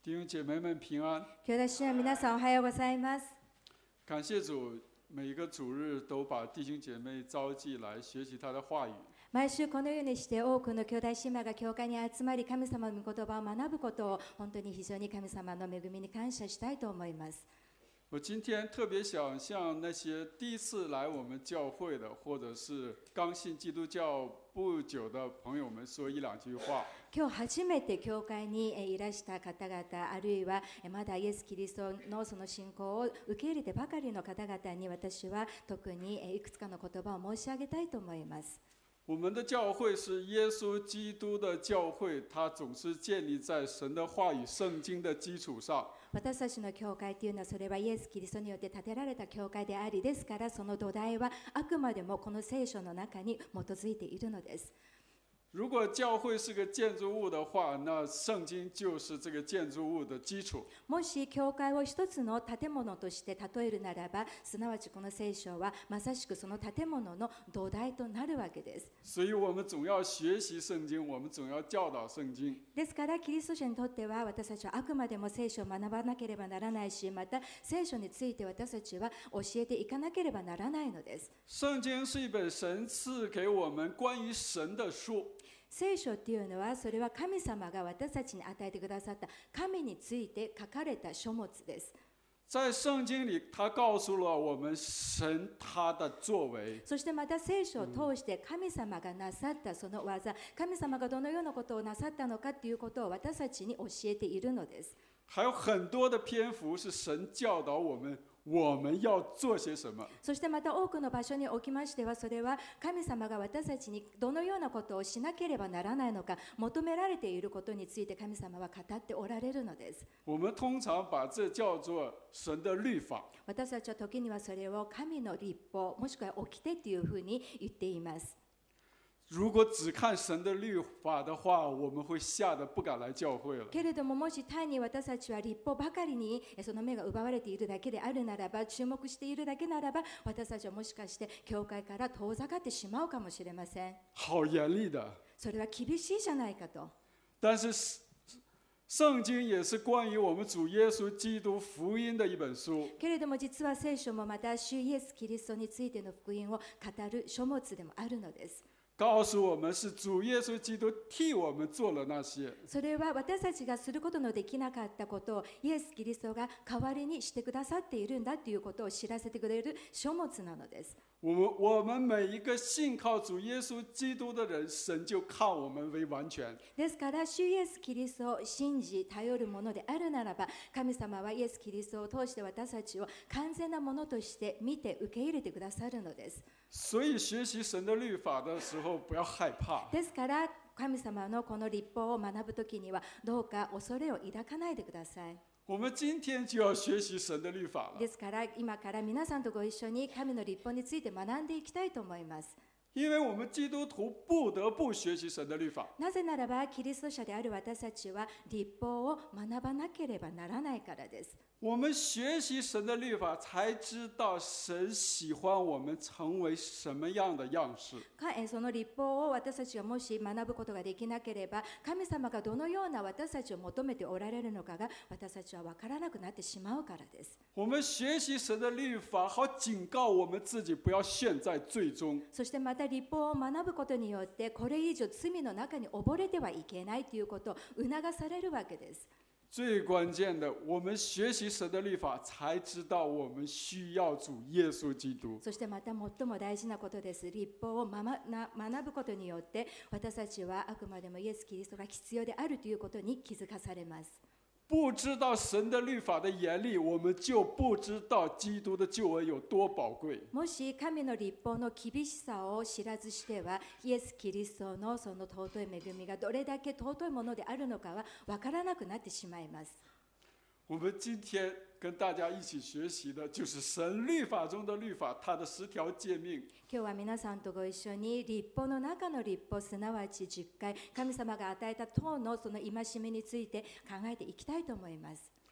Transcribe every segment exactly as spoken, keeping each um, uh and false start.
弟兄姐妹们平安。 兄弟姉妹皆さんおはようございます。 感谢主，每一个主日都把弟兄姐妹召集来学习他的话语。 毎週このようにして多くの兄弟姉妹が教会に集まり、神様の御言葉を学ぶことを本当に非常に神様の恵みに感謝したいと思います。 我今天特别想向那些第一次来我们教会的，或者是刚信基督教不久的朋友们说一两句話。 今日初めて教会にいらした方々、あるいはまだイエス・キリストのその信仰を受け入れてばかりの方々に、私は特にいくつかの言葉を申し上げたいと思います。 我们的教会是耶稣基督的教会，它总是建立在神的话语、圣经的基础上。 私たちの教会というのは、それはイエス・キリストによって建てられた教会であり、ですからその土台はあくまでもこの聖書の中に基づいているのです。 如果教会是个建筑物的话，那圣经就是这个建筑物的基础。 もし教会を一つの建物として例えるならば、すなわちこの聖書はまさしくその建物の土台となるわけです。 所以我们总要学习圣经，我们总要教導聖經。 ですからキリスト者にとっては、私たちはあくまでも聖書を学ばなければならないし、また聖書について私たちは教えていかなければならないのです。 聖經是一本神賜給我們關於神的書。 聖書っていうのは、それは神様が私たちに与えてくださった神について書かれた書物です。 在聖經裡，他告訴了我們神他的作為。 そしてまた聖書を通して神様がなさったその技、神様がどのようなことをなさったのかということを私たちに教えているのです。 還有很多的篇幅是神教導我們我們要做些什麼。 そしてまた多くの場所におきましては、それは神様が私たちにどのようなことをしなければならないのか、求められていることについて神様は語っておられるのです。 我們通常把這叫做神的律法。 私たちは時にはそれを神の律法、もしくは掟というふうに言っています。 如果只看神的律法的話，我們會嚇得不敢來教會了。 けれども、もし単に私たちは律法ばかりにその目が奪われているだけであるならば、注目しているだけならば、私たちはもしかして教会から遠ざかってしまうかもしれません。 好嚴厲的。 それは厳しいじゃないかと。 但是聖經也是關於我們主耶穌基督福音的一本書。 けれども実は聖書もまた主イエス・キリストについての福音を語る書物でもあるのです。 告訴我們是主耶穌基督替我們做了那些。 それは私たちがすることのできなかったことをイエス・キリストが代わりにしてくださっているんだということを知らせてくれる書物なのです。 我們我們每一個信靠主耶穌基督的人，神就靠我們為完全。 ですから主イエス・キリストを信じ頼るものであるならば、神様はイエス・キリストを通して私たちを完全なものとして見て受け入れてくださるのです。 所以學習神的律法的時候不要害怕。 ですから神様のこの律法を学ぶときには、どうか恐れを抱かないでください。 我們今天就要學習神的律法了。 ですから今から皆さんとご一緒に神の律法について學んでいきたいと思います。 因為我們基督徒不得不學習神的律法。 なぜならばキリスト者である私たちは律法を学ばなければならないからです。 我們學習神的律法，才知道神喜歡我們成為什麼樣的樣式。 その律法を私たちがもし學ぶことができなければ、神様がどのような私たちを求めておられるのかが私たちは分からなくなってしまうからです。 我們學習神的律法，好警告我們自己不要陷在罪中。 そしてまた律法を學ぶことによって、これ以上罪の中に溺れてはいけないということを促されるわけです。 最關鍵的，我們學習神的律法，才知道我們需要主耶穌基督。 そしてまた最も大事なことです。律法を学ぶことによって、私たちはあくまでもイエス・キリストが必要であるということに気づかされます。 不知道神的律法的嚴厲，我們就不知道基督的救恩有多寶貴。 もし神の律法の厳しさを知らずしては、イエス・キリストのその尊い恵みがどれだけ尊いものであるのかは分からなくなってしまいます。 我們今天跟大家一起學習的，就是神律法中的律法，它的十條誡命。 今日は皆さんとご一緒に律法の中の律法、すなわちじゅっかい、神様が与えた塔のその戒めについて考えていきたいと思います。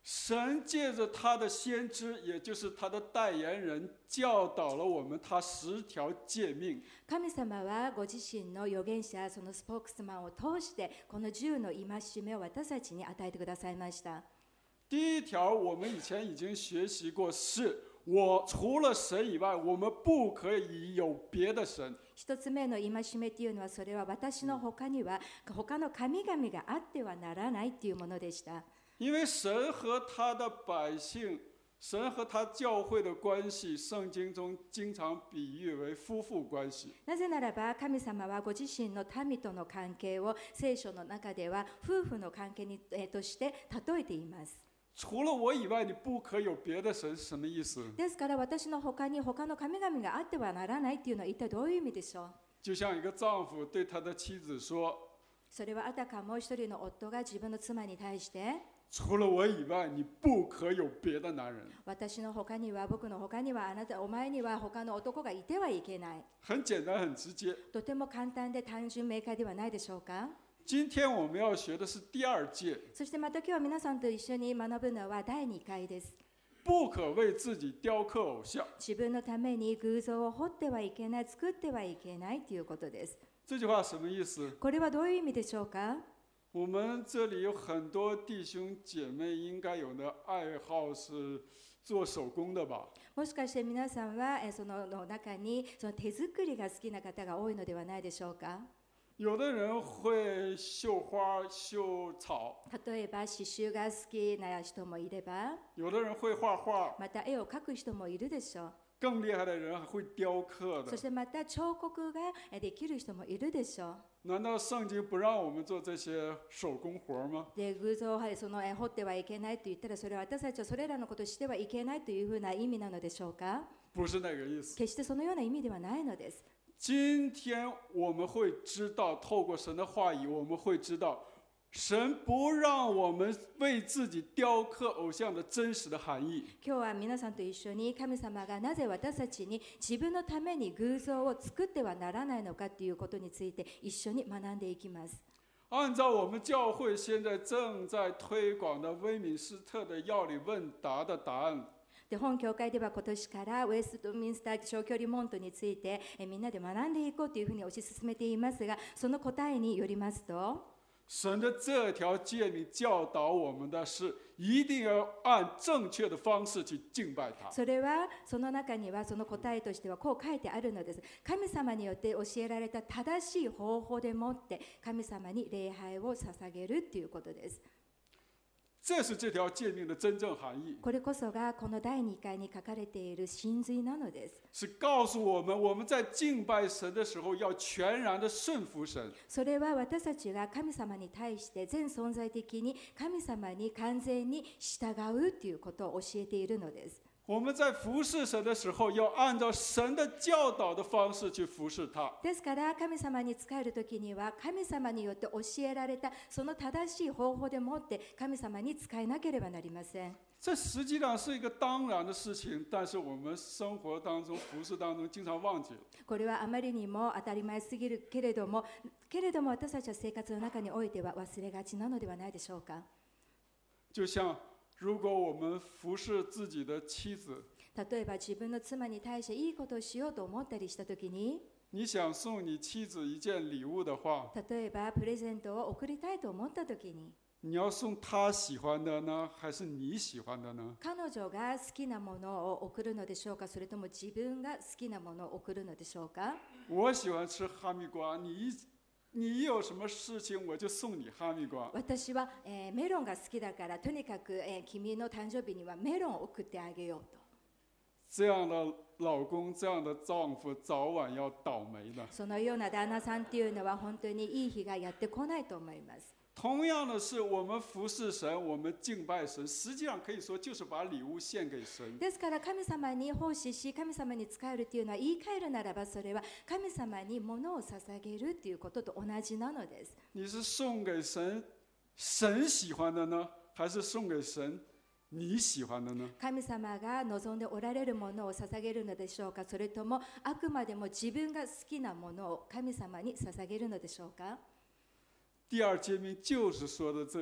神借着他的先知，也就是他的代言人，教导了我们他十条诫命。 神様はご自身の預言者、そのスポークスマンを通してこの十の戒めを私たちに与えてくださいました。 第一条我们以前已经学习过，是我除了神以外，我们不可以有别的神。 一つ目の戒めというのは、それは私の他には他の神々があってはならないというものでした。 因为神和他的百姓，神和他教会的关系，圣经中经常比喻为夫妇关系。 なぜならば、神様はご自身の民との関係を聖書の中では夫婦の関係にとして例えています。 除了我以外，你不可有別的神，是什麼意思？ ですから私の他に他の神々があってはならないというのは一体どういう意味でしょう？ 就像一个丈夫对他的妻子说： それはあたかもう一人の夫が自分の妻に対して、 除了我以外，你不可有別的男人。 私の他には、僕の他には、あなた、お前には他の男がいてはいけない。 很簡單、很直接。 とても簡単で単純明快ではないでしょうか？ 今天我们要学的是第二戒。 そしてまた今日は皆さんと一緒に学ぶのはだいにかいです。 不可為自己雕刻偶像。 自分のために偶像を彫ってはいけない、作ってはいけないということです。 這句話什麼意思？ これはどういう意味でしょうか？ 我們這裡有很多弟兄姐妹應該有的愛好是做手工的吧？ もしかして皆さんはその中にその手作りが好きな方が多いのではないでしょうか？ 有的人会繡花、繡草。 例えば刺繍が好きな人もいれば、 有的人会畫畫。 また絵を描く人もいるでしょう。 更厲害的人還會雕刻的。 そしてまた彫刻ができる人もいるでしょう。 難道聖經不讓我們做這些手工活嗎？ で、偶像をその彫ってはいけないと言ったら、それは私たちはそれらのことをしてはいけないというふうな意味なのでしょうか？ 不是那個意思。 決してそのような意味ではないのです。 今天我們會知道，透過神的話語，我們會知道神不讓我們為自己雕刻偶像的真實的含義。 今日は皆さんと一緒に神様がなぜ私たちに自分のために偶像を作ってはならないのかということについて一緒に学んでいきます。 按照我們教會現在正在推廣的威敏斯特的要理問答的答案。 で、本教会では今年からウェストミンスター長距離門徒についてえみんなで学んでいこうというふうに推し進めていますが、その答えによりますと、 神的這條誡命教導我們的是一定要按正確的方式去敬拜他。 それはその中にはその答えとしてはこう書いてあるのです。神様によって教えられた正しい方法でもって神様に礼拝を捧げるということです。 這是這條誡命的真正含義。 これこそがこのだいにかいに書かれている真髄なのです。 是告訴我們，我們在敬拜神的時候要全然的順服神。 それは私たちが神様に対して全存在的に神様に完全に従うということを教えているのです。 我們在服侍神的時候，要按照神的教導的方式去服侍他。 ですから神様に仕えるときには神様によって教えられたその正しい方法でもって神様に仕えなければなりません。 這實際上是一個當然的事情，但是我們生活當中、服侍當中經常忘記了。 これはあまりにも当たり前すぎるけれども、けれども私たちは生活の中においては忘れがちなのではないでしょうか。 就像如果我們服侍自己的妻子， 例えば自分の妻に対していいことをしようと思ったりしたときに、 你想送你妻子一件禮物的話， 例えばプレゼントを贈りたいと思ったときに、 你要送她喜歡的呢，還是你喜歡的呢？ 彼女が好きなものを贈るのでしょうか、それとも自分が好きなものを贈るのでしょうか。 我喜歡吃哈密瓜，你你有什麼事情我就送你哈密瓜。 私は、えー、メロンが好きだからとにかく、えー、君の誕生日にはメロンを贈ってあげようと。 這樣的老公、這樣的丈夫早晚要倒霉的。 そのような旦那さんっていうのは本当にいい日がやってこないと思います。 同樣的是，我們服侍神，我們敬拜神，實際上可以說就是把禮物獻給神。 ですから神様に奉仕し、神様に仕えるというのは言い換えるならばそれは神様に物を捧げるということと同じなのです。 你是送給神神喜歡的呢，還是送給神你喜歡的呢？ 神様が望んでおられるものを捧げるのでしょうか、それともあくまでも自分が好きなものを神様に捧げるのでしょうか。 第二誡命就是說的這個。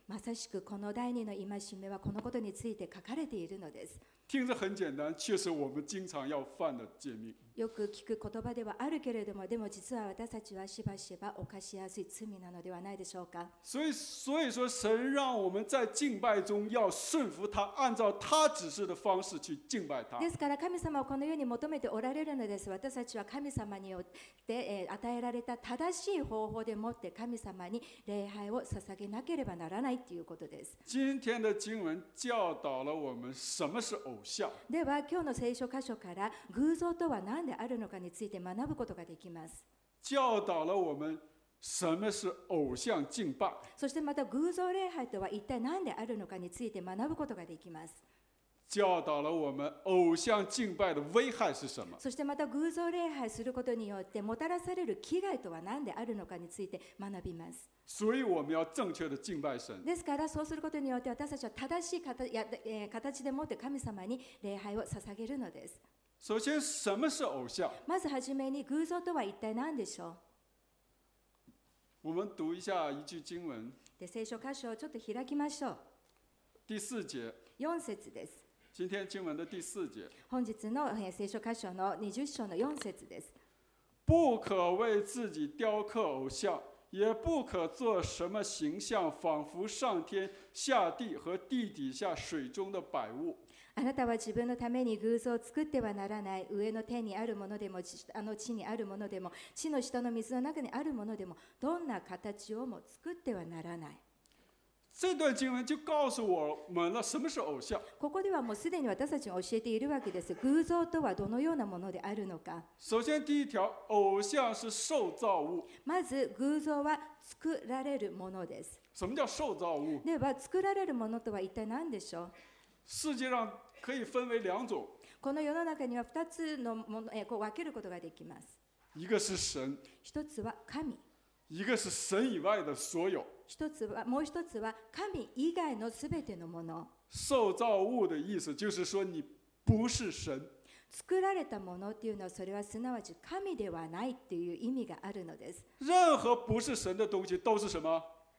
まさしくこの第二の戒めはこのことについて書かれているのです。 听着很简单，却是我们经常要犯的诫命。 よく聞く言葉ではあるけれども、でも実は私たちはしばしば犯しやすい罪なのではないでしょうか。 所以，所以说，神让我们在敬拜中要顺服他，按照他指示的方式去敬拜他。 ですから神様はこのように求めておられるのです。私たちは神様によって、えー、与えられた正しい方法でもって神様に礼拝を捧げなければならないということです。 今天的经文教导了我们什么是偶像。 では今日の聖書箇所から偶像とは何であるのかについて学ぶことができます。 教导了我们什么是偶像敬拜。 そしてまた偶像礼拝とは一体何であるのかについて学ぶことができます。 教導了我们偶像敬拜的危害是什么。 そしてまた偶像礼拝することによってもたらされる危害とは何であるのかについて学びます。 所以我们要正确的敬拜神。 ですからそうすることによって私たちは正しい形や、えー、形でもって神様に礼拝を捧げるのです。 首先，什么是偶像？ まずはじめに偶像とは一体何でしょ我们读一下一句经文。 う。で聖書箇所をちょっと開きましょう。 第四节。 よん節です。 今天经文的第四节。 本日の聖書箇所のにじゅっ章のよん節です。 不可为自己雕刻偶像，也不可做什么形象，仿佛上天下地和地底下水中的百物。 あなたは自分のために偶像を作ってはならない。上の天にあるものでも、あの地にあるものでも、地の下の水の中にあるものでも、どんな形をも作ってはならない。 这段经文就告诉我们了什么是偶像。 ここではもうすでに私たちに教えているわけです。偶像とはどのようなものであるのか。 首先第一条，偶像是受造物。 まず偶像は作られるものです。 什么叫受造物？ では作られるものとは一体何でしょう。 世界上可以分为两种。 この世の中には二つのもの、えこう分けることができます。 一个是神。 一つは神。 一个是神以外的所有。 一つはもう一つは神以外のすべてのもの。 受造物的意思就是说你不是神。 作られたものっていうのはそれはすなわち神ではないっていう意味があるのです。 任何不是神的东西都是什么？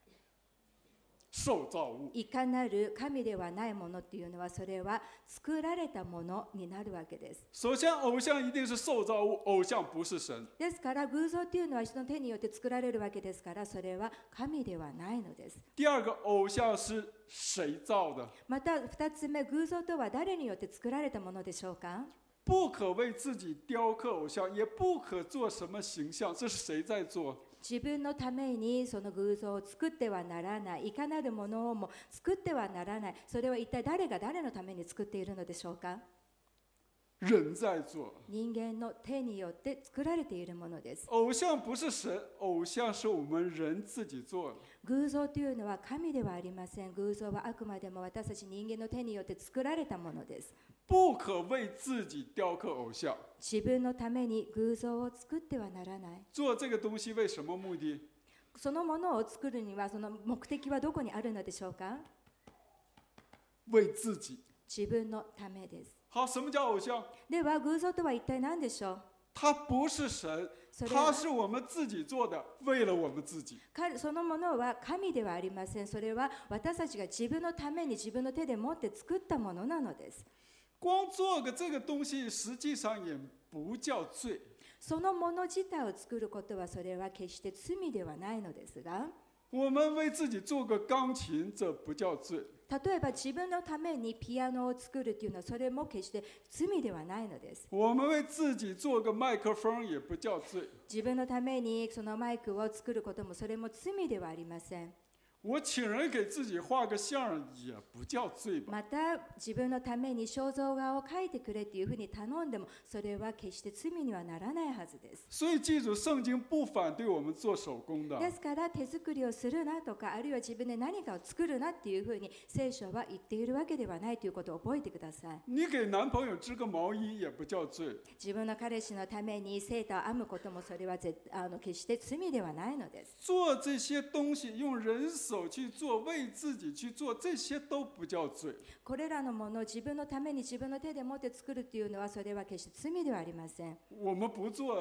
受造物。 いかなる神ではないものっていうのはそれは作られたものになるわけです。 首先，偶像一定是受造物，偶像不是神。 ですから偶像っていうのは人の手によって作られるわけですから、それは神ではないのです。 第二个，偶像是谁造的？ また二つ目、偶像とは誰によって作られたものでしょうか。 不可为自己雕刻偶像，也不可做什么形象。这是谁在做？ 自分のためにその偶像を作ってはならない。いかなるものをも作ってはならない。それは一体誰が誰のために作っているのでしょうか。 人在做。 人間の手によって作られているものです。 偶像不是神，偶像是我们人自己做的。 偶像というのは神ではありません。偶像はあくまでも私たち人間の手によって作られたものです。 不可为自己雕刻偶像。 自分のために偶像を作ってはならない。 做这个东西为什么目的？ そのものを作るにはその目的はどこにあるのでしょうか。 为自己。 自分のためです。 好，什么叫偶像？ では偶像とは一体何でしょう。 它不是神，它是我们自己做的，为了我们自己。 そのものは神ではありません。それは私たちが自分のために自分の手で持って作ったものなのです。 光做个这个东西，实际上也不叫罪。 そのもの自体を作ることはそれは決して罪ではないのですが。 我们为自己做个钢琴，这不叫罪。 例えば自分のためにピアノを作るというのはそれも決して罪ではないのです。 我们为自己做个麦克风也不叫罪。 自分のためにそのマイクを作ることもそれも罪ではありません。 我请人给自己画个像也不叫罪吧。 また自分のために肖像画を描いてくれというふうに頼んでもそれは決して罪にはならないはずです。 所以记住，圣经不反对我们做手工的。 ですから手作りをするなとか、あるいは自分で何かを作るなっていうふうに聖書は言っているわけではないということを覚えてください。 你给男朋友织个毛衣也不叫罪。 自分の彼氏のためにセーターを編むこともそれは絶あの決して罪ではないのです。 做这些东西用人手去做，为自己去做，这些都不叫罪。 これらのものを自分のために自分の手で持って作るというのはそれは決して罪ではありません。 我们不做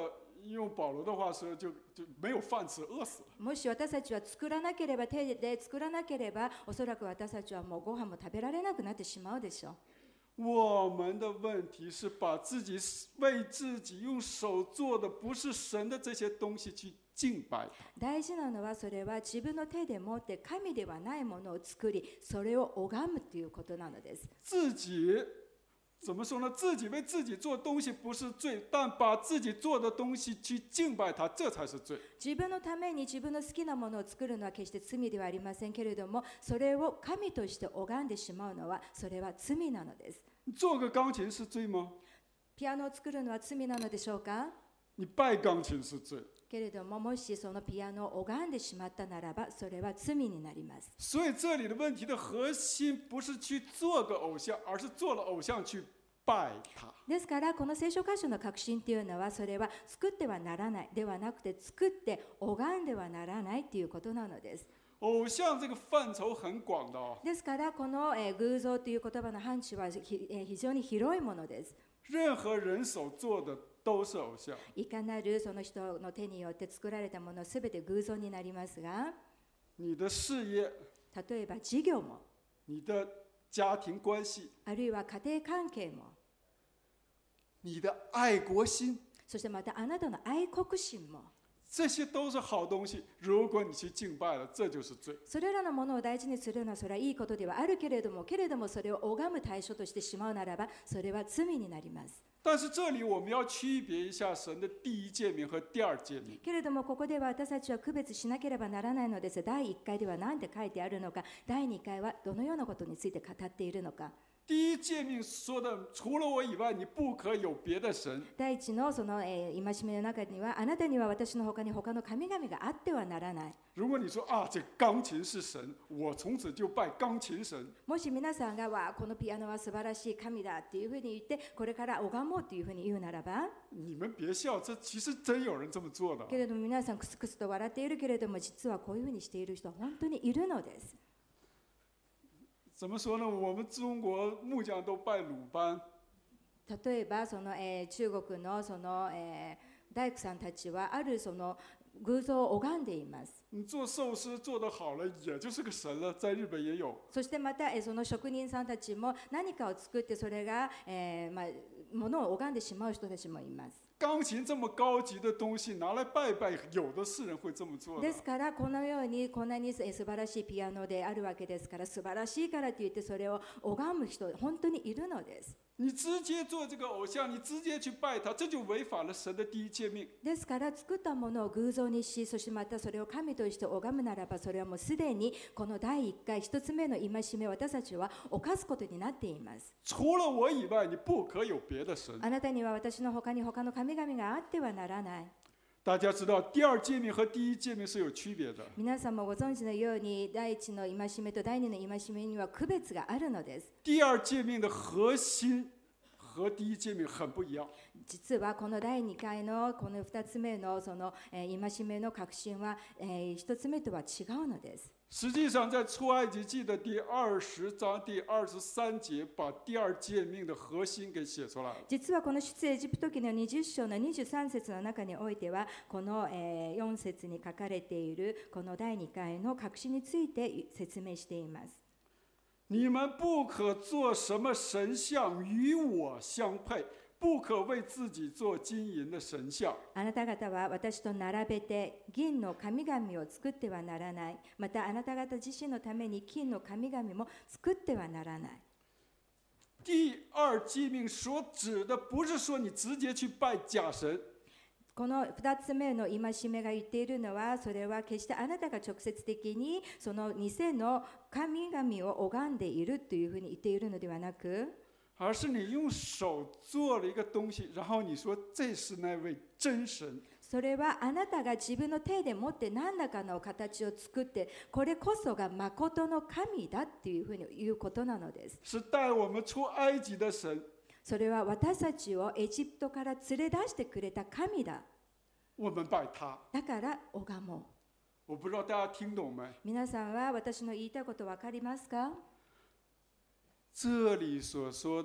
用保罗的话说，就就没有饭吃，饿死了。 もし私たちは作らなければ、手で作らなければ、おそらく私たちはもうご飯も食べられなくなってしまうでしょう。 我们的问题是把自己为自己用手做的不是神的这些东西去敬拜他。 大事なのはそれは自分の手で持って神ではないものを作り、それを拝むということなのです。 自己怎么说呢？自己为自己做东西不是罪，但把自己做的东西去敬拜他，这才是罪。 自分のために自分の好きなものを作るのは決して罪ではありませんけれども、それを神として拝んでしまうのはそれは罪なのです。 做个钢琴是罪吗？ ピアノを作るのは罪なのでしょうか？ 你拜钢琴是罪。 けれども、もしそのピアノを拝んでしまったならば、それは罪になります。 所以这里的问题的核心不是去做个偶像，而是做了偶像去拜他。 ですから、この聖書箇所の核心というのは、それは作ってはならないではなくて、作って拝んではならないということなのです。 偶像这个范畴很广的哦。 ですから、この、えー、偶像という言葉の範疇はひ、えー、非常に広いものです。 任何人手做的都是偶像。 いかなるその人の手によって作られたものすべて偶像になりますが、 你的事业、 例えば事業も、 你的家庭关系、 あるいは家庭関係も、 你的爱国心， そしてまたあなたの愛国心も、 这些都是好东西。如果你去敬拜了，这就是罪。 それらのものを大事にするのはそれはいいことではあるけれども、けれどもそれを拝む対象としてしまうならば、それは罪になります。 但是这里我们要区别一下神的第一诫命和第二诫命。 けれどもここでは私たちは区別しなければならないのです。だいいっかいでは何て書いてあるのか、だいにかいはどのようなことについて語っているのか。 第一诫命说的，除了我以外，你不可有别的神。 第一のその、えー、戒めの中には、あなたには私の他に他の神々があってはならない。 如果你说啊，这钢琴是神，我从此就拜钢琴神。 もし皆さんがわこのピアノは素晴らしい神だっていうふうに言って、これから拝もうというふうに言うならば、 你们别笑，这其实真有人这么做的。 けれども皆さんクスクスと笑っているけれども、実はこういうふうにしている人は本当にいるのです。 怎么说呢？我们中国木匠都拜鲁班。 例えばその、えー、中国のその、えー、大工さんたちはあるその偶像を拝んでいます。 你做寿司做得好了，也就是个神了，在日本也有。 そしてまた、えー、その職人さんたちも何かを作ってそれが、えーまあ、ものを拝んでしまう人たちもいます。 钢琴这么高级的东西拿来拜拜，有的是人会这么做的。 ですからこのようにこんなに素晴らしいピアノであるわけですから、素晴らしいからといってそれを拝む人本当にいるのです。 你直接做这个偶像，你直接去拜他，这就违反了神的第一诫命。 ですから作ったものを偶像にし、そしてまたそれを神として拝むならば、それはもうすでにこの第一回一つ目の戒めを私たちは犯すことになっています。 除了我以外，你不可有别的神。 あなたには私の他に他の神々があってはならない。 大家知道第二诫命和第一诫命是有区别的。 皆さんもご存知のように、第一の戒めと第二の戒めには区別があるのです。 第二诫命的核心和第一诫命很不一样。 実はこの第二回のこの二つ目のその、えー、戒めの核心は、えー、一つ目とは違うのです。 实际上，在出埃及记的第二十章第二十三节，把第二诫命的核心给写出来了。 実はこの出エジプト記のにじゅっ章のにじゅうさん節の中においては、この、えー、よん節に書かれているこの第二回の核心について説明しています。 你们不可做什么神像与我相配，不可为自己做金银的神像。 あなた方は私と並べて銀の神々を作ってはならない。またあなた方自身のために金の神々も作ってはならない。 第二诫命所指的不是说你直接去拜假神。 このふたつめの戒めが言っているのは、それは決してあなたが直接的にその偽の神々を拝んでいるというふうに言っているのではなく、 而是你用手做了一个东西，然后你说这是那位真神。 それはあなたが自分の手で持って何らかの形を作って、これこそが誠の神だっていうふうに言うことなのです。 是带我们出埃及的神。 それは私たちをエジプトから連れ出してくれた神だ。 我们拜他。 だから拝もう。 我不知道大家听懂没？ 皆さんは私の言いたいこと分かりますか？ 这里所说的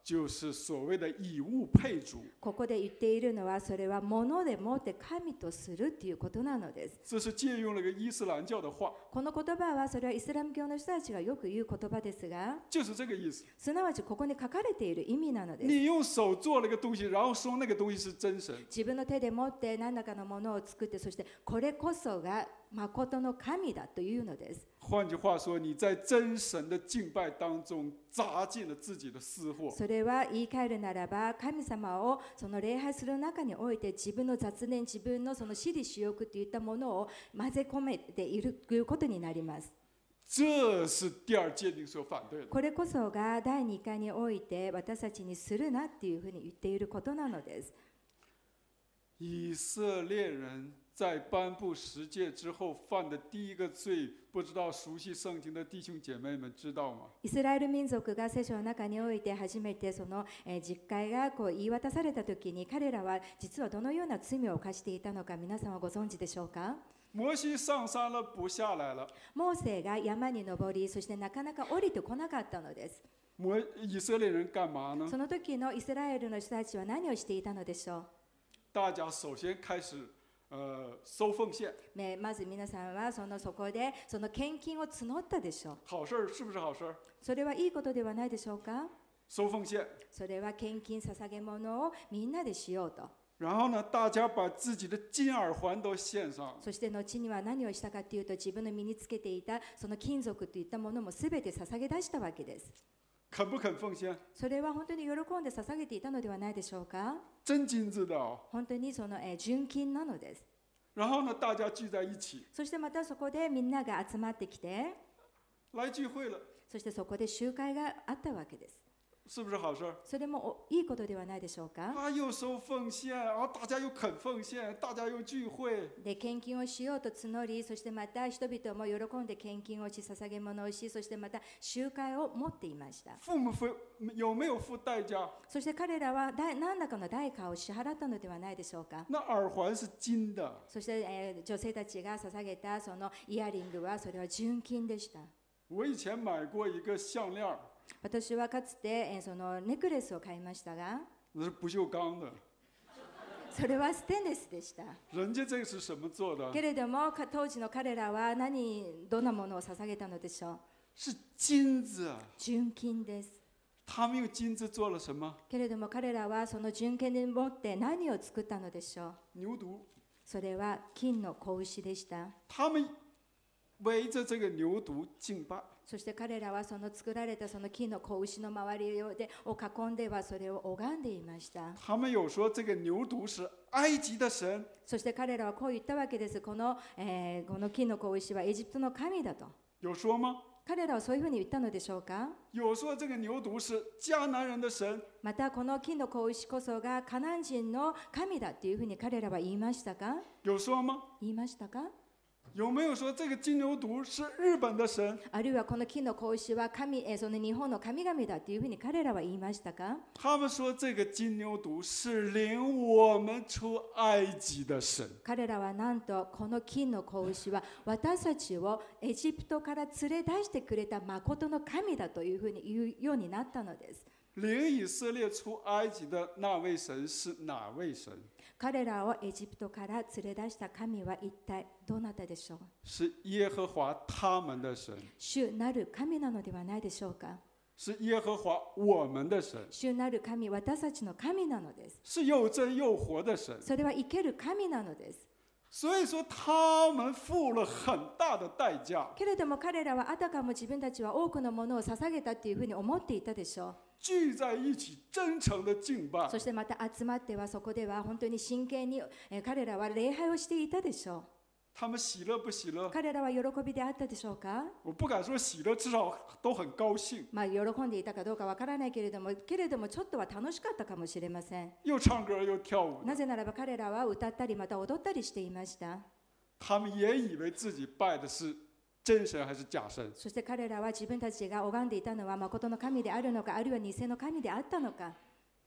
就是所谓的以物配主。 ここで言っているのは、それは物でもって神とするということなのです。 这是借用了个伊斯兰教的话， この言葉はそれはイスラム教の人たちがよく言う言葉ですが、 就是这个意思。 すなわちここに書かれている意味なのです。 你用手做了个东西，然后说那个东西是真神， 自分の手で持って何らかのものを作って、そしてこれこそが誠の神だというのです。 换句话说，你在真神的敬拜当中砸进了自己的私货。 それは言い換えるならば、神様をその礼拝する中において自分の雑念、自分のその私利私欲といったものを混ぜ込めているということになります。 这是第二诫命所反对的。 これこそが第二課において私たちにするなっていうふうに言っていることなのです。 以色列人在颁布十诫之后犯的第一个罪，不知道熟悉圣经的弟兄姐妹们知道吗？ イスラエル民族が聖書の中において初めてその、えー、実戒がこう言い渡されたときに、彼らは実はどのような罪を犯していたのか、皆さんはご存知でしょうか？ 摩西上山了，不下来了。 モーセが山に登り、そしてなかなか降りてこなかったのです。 摩以色列人干嘛呢？ その時のイスラエルの人たちは何をしていたのでしょう？ 大家首先开始呃收奉献。 ね、まず皆さんはそのそこでその献金を募ったでしょう。 好事儿是不是好事儿？ それはいいことではないでしょうか？ 收奉献。 それは献金捧げ物をみんなでしようと。 然后呢，大家把自己的金耳環都献上。 そして後には何をしたかというと、自分の身につけていたその金属といったものもすべて捧げ出したわけです。 肯不肯奉献？ それは本当に喜んで捧げていたのではないでしょうか？ 真金子的哦。 本当にその、えー、純金なのです。 然后呢，大家聚在一起。 そしてまたそこでみんなが集まってきて、 来聚会了。 そしてそこで集会があったわけです。 是不是好事？ それもいいことではないでしょうか？ 他又收奉献，然后大家又肯奉献，大家又聚会。 で、献金をしようと募り、そしてまた人々も喜んで献金をし、捧げ物をし、そしてまた集会を持っていました。 付不付有没有付代价？ そして彼らは何らかの代価を支払ったのではないでしょうか？ 那耳環是金的。 そして、えー、女性たちが捧げたそのイヤリングはそれは純金でした。 我以前买过一个项链。 私はかつて、えー、そのネックレスを買いましたが、 那是不锈钢的。 それはステンレスでした。 人家这个是什么做的？ けれども当時の彼らは何どんなものを捧げたのでしょう？ 是金子。 純金です。 他们用金子做了什么？ けれども彼らはその純金で持って何を作ったのでしょう？ 牛犊。 それは金の子牛でした。 他们围着这个牛犊敬拜。 そして彼らはその作られたその金の子牛の周りでを囲んではそれを拝んでいました。 他们有说这个牛犊是埃及的神。 そして彼らはこう言ったわけです。この、えー、この金の子牛はエジプトの神だと。 有说吗？ 彼らはそういうふうに言ったのでしょうか？ 有说这个牛犊是迦南人的神。 またこの金の子牛こそがカナン人の神だというふうに彼らは言いましたか？ 有说吗？ 言いましたか？ 有没有说这个金牛犊是日本的神？ あるいはこの金の子牛は神、えその日本の神々だというふうに彼らは言いましたか？ 他们说这个金牛犊是领我们出埃及的神。 彼らはなんとこの金の子牛は私たちをエジプトから連れ出してくれた誠の神だというふうに言うようになったのです。 领以色列出埃及的那位神是哪位神？ 彼らをエジプトから連れ出した神は一体どなたでしょう？ 是耶和华他们的神。 主なる神なのではないでしょうか？ 是耶和华我们的神。 主なる神、私たちの神なのです。 是又真又活的神。 それは生ける神なのです。 所以说他们付了很大的代价。 けれども彼らはあたかも自分たちは多くのものを捧げたというふうに思っていたでしょう。 聚在一起真誠的敬拜。 そしてまた集まってはそこでは本当に真剣に彼らは礼拝をしていたでしょう。 他们喜乐不喜乐？ 彼らは喜びであったでしょうか？ 我不敢说喜乐，至少都很高興。 まあ喜んでいたかどうかわからないけれども、けれどもちょっとは楽しかったかもしれません。 又唱歌又跳舞。 なぜならば彼らは歌ったりまた踊ったりしていました。 他们也以为自己拜的是真神还是假神。 そして彼らは自分たちが拝んでいたのは誠の神であるのか、あるいは偽の神であったのか。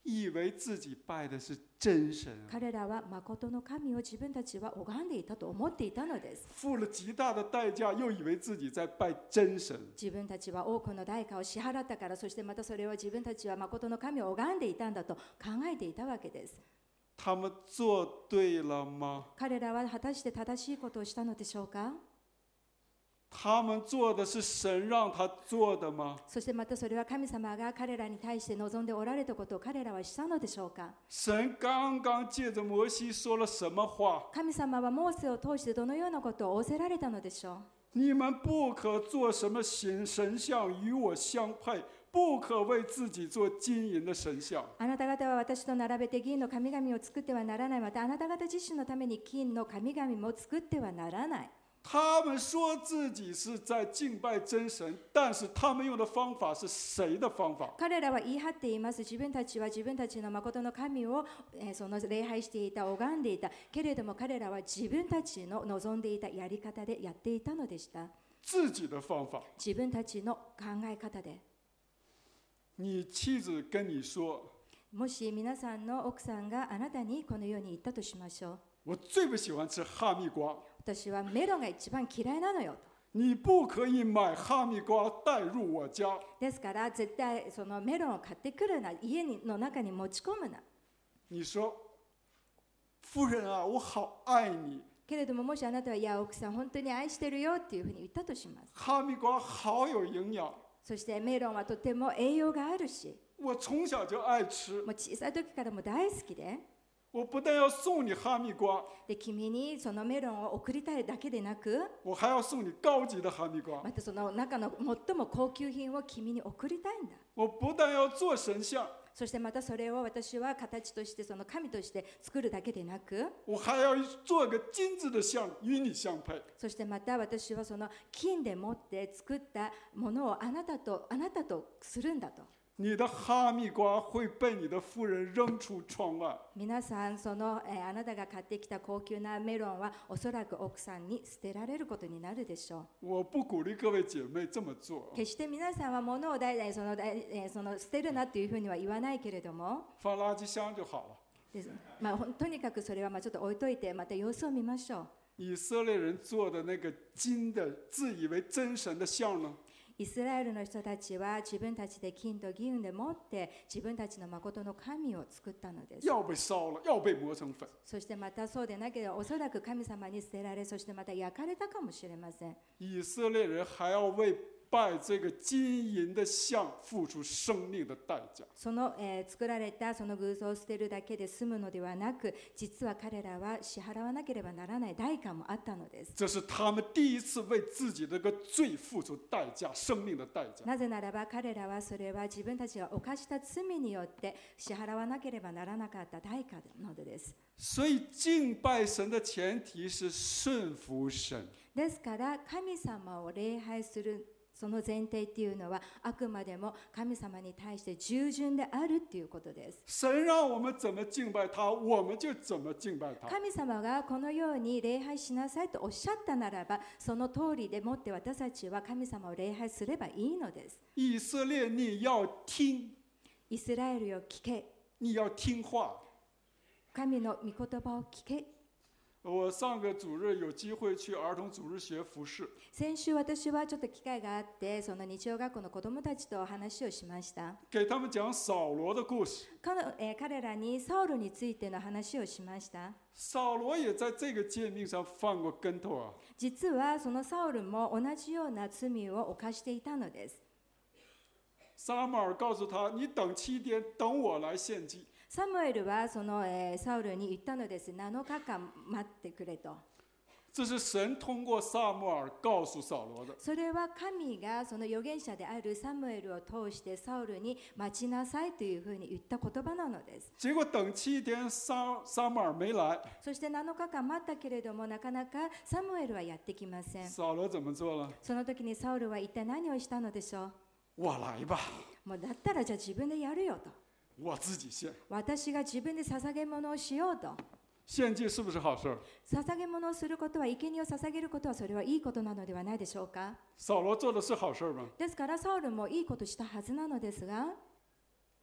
以为自己拜的是真神啊， 彼らは誠の神を自分たちは拝んでいたと思っていたのです。 付了极大的代价，又以为自己在拜真神。 自分たちは多くの代価を支払ったから、そしてまたそれを自分たちは誠の神を拝んでいたんだと考えていたわけです。 他们做对了吗？ 彼らは果たして正しいことをしたのでしょうか？ 他们做的是神让他做的吗？ そしてまたそれは神様が彼らに対して望んでおられたことを彼らはしたのでしょうか？ 神刚刚借着摩西说了什么话？ 神様はモーセを通してどのようなことを仰せられたのでしょう？ 你们不可做什么神神像与我相配，不可为自己做金银的神像。 あなた方は私と並べて銀の神々を作ってはならない。またあなた方自身のために金の神々も作ってはならない。 他们说自己是在敬拜真神，但是他们用的方法是谁的方法？ 彼らは言い張っています。自分たちは自分たちの誠の神を、えー、その礼拝していた、拝んでいた。けれども彼らは自分たちの望んでいたやり方でやっていたのでした。 自己的方法。 自分たちの考え方で。 你妻子跟你说， もし皆さんの奥さんがあなたにこのように言ったとしましょう。 我最不喜欢吃哈密瓜。 私はメロンが一番嫌いなのよと。 你不可以买哈密瓜带入我家。 ですから絶対そのメロンを買ってくるな、家の中に持ち込むな。 你说，夫人啊，我好愛你。 けれどももしあなたはいや奥さん本当に愛してるよっていうふうに言ったとします。 哈密瓜好有營養。 そしてメロンはとても栄養があるし。 我從小就愛吃。 もう小さい時からも大好きで。 我不但要送你哈密瓜， で君にそのメロンを送りたいだけでなく、 我还要送你高級的哈密瓜。 またその中の最も高級品を君に送りたいんだ。 我不但要做神像， そしてまたそれを私は形としてその神として作るだけでなく、 我还要做个金子的像与你相配。 そしてまた私はその金で持って作ったものをあなたとあなたとするんだと。 你的哈密瓜会被你的夫人扔出窗外。 皆さんその、えー、あなたが買ってきた高級なメロンはおそらく奥さんに捨てられることになるでしょう。 我不鼓励各位姐妹这么做。 決して皆さんは物を代々その、えー、その捨てるなっていうふうには言わないけれども、 放垃圾箱就好了。 ですまあ、とにかくそれはまあちょっと置いといてまた様子を見ましょう。 以色列人做的那个金的自以为真神的像呢？ イスラエルの人たちは自分たちで金と銀で持って自分たちの誠の神を作ったのです。 要被烧了，要被磨成粉。 そしてまたそうでなければおそらく神様に捨てられ、そしてまた焼かれたかもしれません。 以色列人还要为拜这个金银的像付出生命的代价。 その、えー、作られたその偶像を捨てるだけで済むのではなく、実は彼らは支払わなければならない代価もあったのです。 这是他们第一次为自己的个罪付出代价，生命的代价。 なぜならば彼らはそれは自分たちが犯した罪によって支払わなければならなかった代価なのです。 所以敬拜神的前提是顺服神。 ですから神様を礼拝するその前提っていうのはあくまでも神様に対して従順であるっていうことです。 神让我们怎么敬拜他，我们就怎么敬拜他。 神様がこのように礼拝しなさいとおっしゃったならば、その通りでもって私たちは神様を礼拝すればいいのです。 以色列，你要听， イスラエルよ聞け。 你要听話。 神の御言葉を聞け。 我上个主日有机会去儿童主日学服侍。 先週私はちょっと機会があって、その日曜学校の子どもたちと話をしました。 给他们講掃羅的故事。 彼, えー、彼らにサウルについての話をしました。 掃羅也在這個誡命上犯過跟頭啊。 実はそのサウルも同じような罪を犯していたのです。 撒母耳告訴他：你等七天，等我來獻祭。 サムエルはその、えー、サウルに言ったのです。なのかかん待ってくれと。 這是神通過撒母耳告訴掃羅的。 それは神がその預言者であるサムエルを通してサウルに待ちなさいというふうに言った言葉なのです。 結果等七天，撒撒母耳沒來。 そしてなのかかん待ったけれどもなかなかサムエルはやってきません。 掃羅怎麼做了？ その時にサウルは一体何をしたのでしょう。 我來吧。 もうだったらじゃあ自分でやるよと。 我自己獻。 私が自分で捧げ物をしようと。 獻祭是不是好事？ 捧げ物をすることは、生贄を捧げることはそれはいいことなのではないでしょうか。 掃羅做的是好事嗎？ ですからサウルもいいことしたはずなのですが、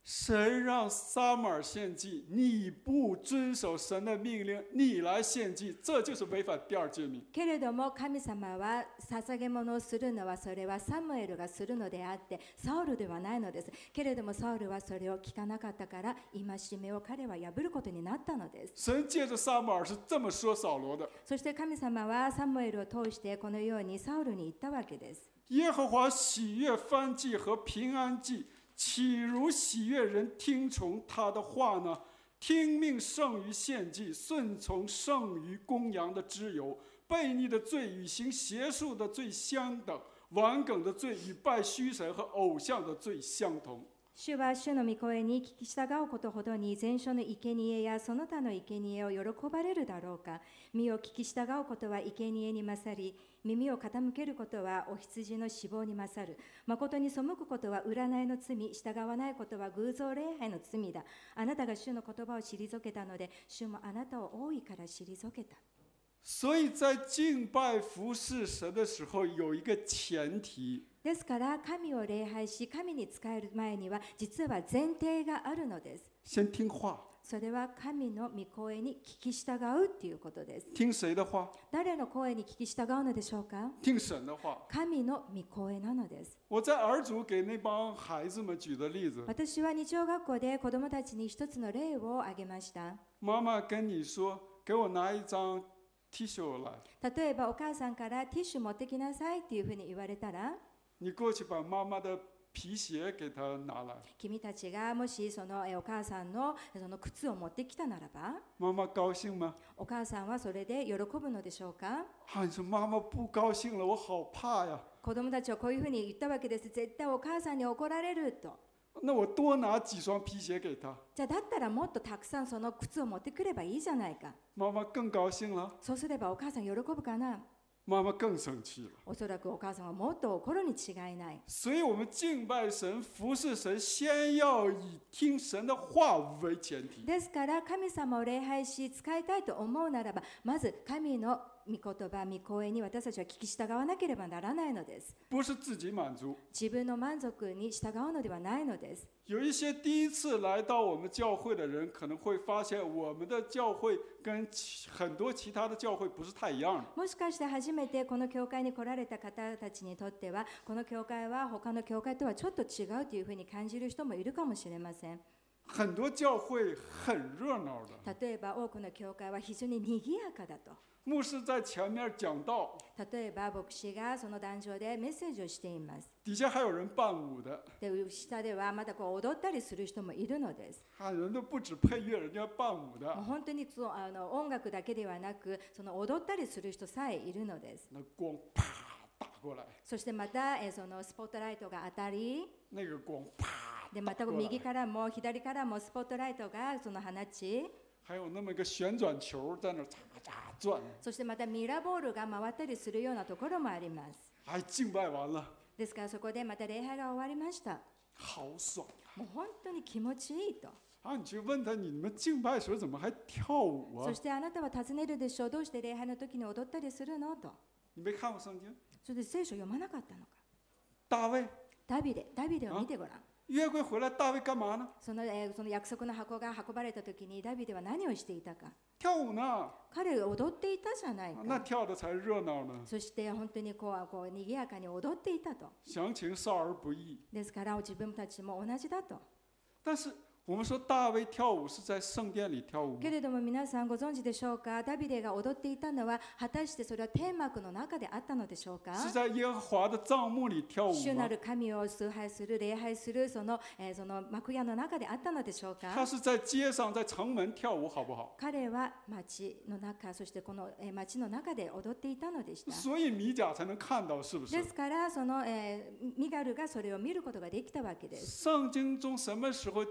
神让撒母耳献祭，你不遵守神的命令，你来献祭，这就是违反第二诫命。 けれども神様は捧げ物をするのはそれはサムエルがするのであってサウルではないのです。けれどもサウルはそれを聞かなかったから戒めを彼は破ることになったのです。 神借着撒母耳是这么说扫罗的： そして神様はサムエルを通してこのようにサウルに言ったわけです。 耶和华喜悦燔祭和平安祭，岂如喜悦人听从他的话呢？听命胜于献祭，顺从胜于公羊的脂油。悖逆的罪与行邪术的罪相等，顽梗的罪与拜虚神和偶像的罪相同。 主は主の御声に聞き従うことほどに前書の生贄やその他の生贄を喜ばれるだろうか。身を聞き従うことは生贄に勝り、耳を傾けることはお羊の脂肪に勝る。誠に背くことは占いの罪、従わないことは偶像礼拝の罪だ。あなたが主の言葉を退けたので、主もあなたを多いから退けた。 所以在敬拜服侍神的时候，有一个前提。 ですから神を礼拝し神に仕える前には実は前提があるのです。 先听話。 それは神の御声に聞き従うということです。 听谁的話？ 誰の声に聞き従うのでしょうか？ 听神的話。 神の御声なのです。 我在儿组给那帮孩子们举的例子。 私は日曜学校で子供たちに一つの例を挙げました。 妈妈跟你说，给我拿一张 T 恤来。 例えばお母さんからティッシュ持ってきなさいっていうふうに言われたら、 你过去把妈妈的皮鞋给她拿来。 君たちがもしそのお母さんのその靴を持ってきたならば、 妈妈高兴吗？ お母さんはそれで喜ぶのでしょうか？ 啊，你说妈妈不高興了，我好怕呀。 子供たちはこういうふうに言ったわけです。絶対お母さんに怒られると。 那我多拿几双皮鞋给她。 じゃあだったらもっとたくさんその靴を持ってくればいいじゃないか。 妈妈更高興了。 そうすればお母さん喜ぶかな？ 妈妈更生气了。 おそらくお母さんはもっと怒るに違いない。 所以我们敬拜神、服侍神，先要以听神的话为前提。 ですから神様を礼拝し使いたいと思うならば、まず神の御言葉、御声に私たちは聞き従わなければならないのです。 不是自己满足。 自分の満足に従うのではないのです。 有一些第一次来到我们教会的人，可能会发现我们的教会跟很多其他的教会不是太一样的。 もしかして初めてこの教会に来られた方たちにとっては、この教会は他の教会とはちょっと違うというふうに感じる人もいるかもしれません。 很多教会很热闹的。 例えば多くの教会は非常に賑やかだと。 牧師在前面講道。 例えば牧師がその壇上でメッセージをしています。 底下還有人伴舞的。 で下ではまたこう踊ったりする人もいるのです。 啊，人都不止配樂，人家伴舞的。 本当にそうあの音楽だけではなく、その踊ったりする人さえいるのです。 那光啪打過來。 そしてまたえそのスポットライトが当たり。 那個光啪。 でまた右からも左からもスポットライトがその放ち。 還有那麼一個旋轉球在那嚓嚓轉。 そしてまたミラーボールが回ったりするようなところもあります。 はい、敬拜完了。 ですからそこでまた礼拝が終わりました。 好爽啊！ もう本当に気持ちいいと。 啊，你去問他，你們敬拜時候怎麼還跳舞啊？ そしてあなたは尋ねるでしょう。どうして礼拝の時に踊ったりするのと。 你沒看過聖經？ それで聖書読まなかったのか。 大衛。 ダビデ、ダビデを見てごらん。 約櫃回來，大衛幹嘛呢？ その、えー、その約束の箱が運ばれた時にダビデは何をしていたか。 跳舞呢。 彼が踊っていたじゃないか。 那跳的才熱鬧呢。 そして本当にこうこう賑やかに踊っていたと。 詳情少而不易。 ですから自分たちも同じだと。 但是我們說大衛跳舞是在聖殿裡跳舞。 けれども皆さんご存知でしょうか？ダビデが踊っていたのは果たしてそれは天幕の中であったのでしょうか？ 是在耶和華的帳幕裡跳舞嗎？ 主なる神を崇拝する礼拝するその、えー、その幕屋の中であったのでしょうか？ 他是在街上在城門跳舞，好不好？ 彼は町の中、そしてこの、えー、町の中で踊っていたのでした。 所以米甲才能看到，是不是？ ですからその、えー、ミガルがそれを見ることができたわけです。 聖經中什麼時候記載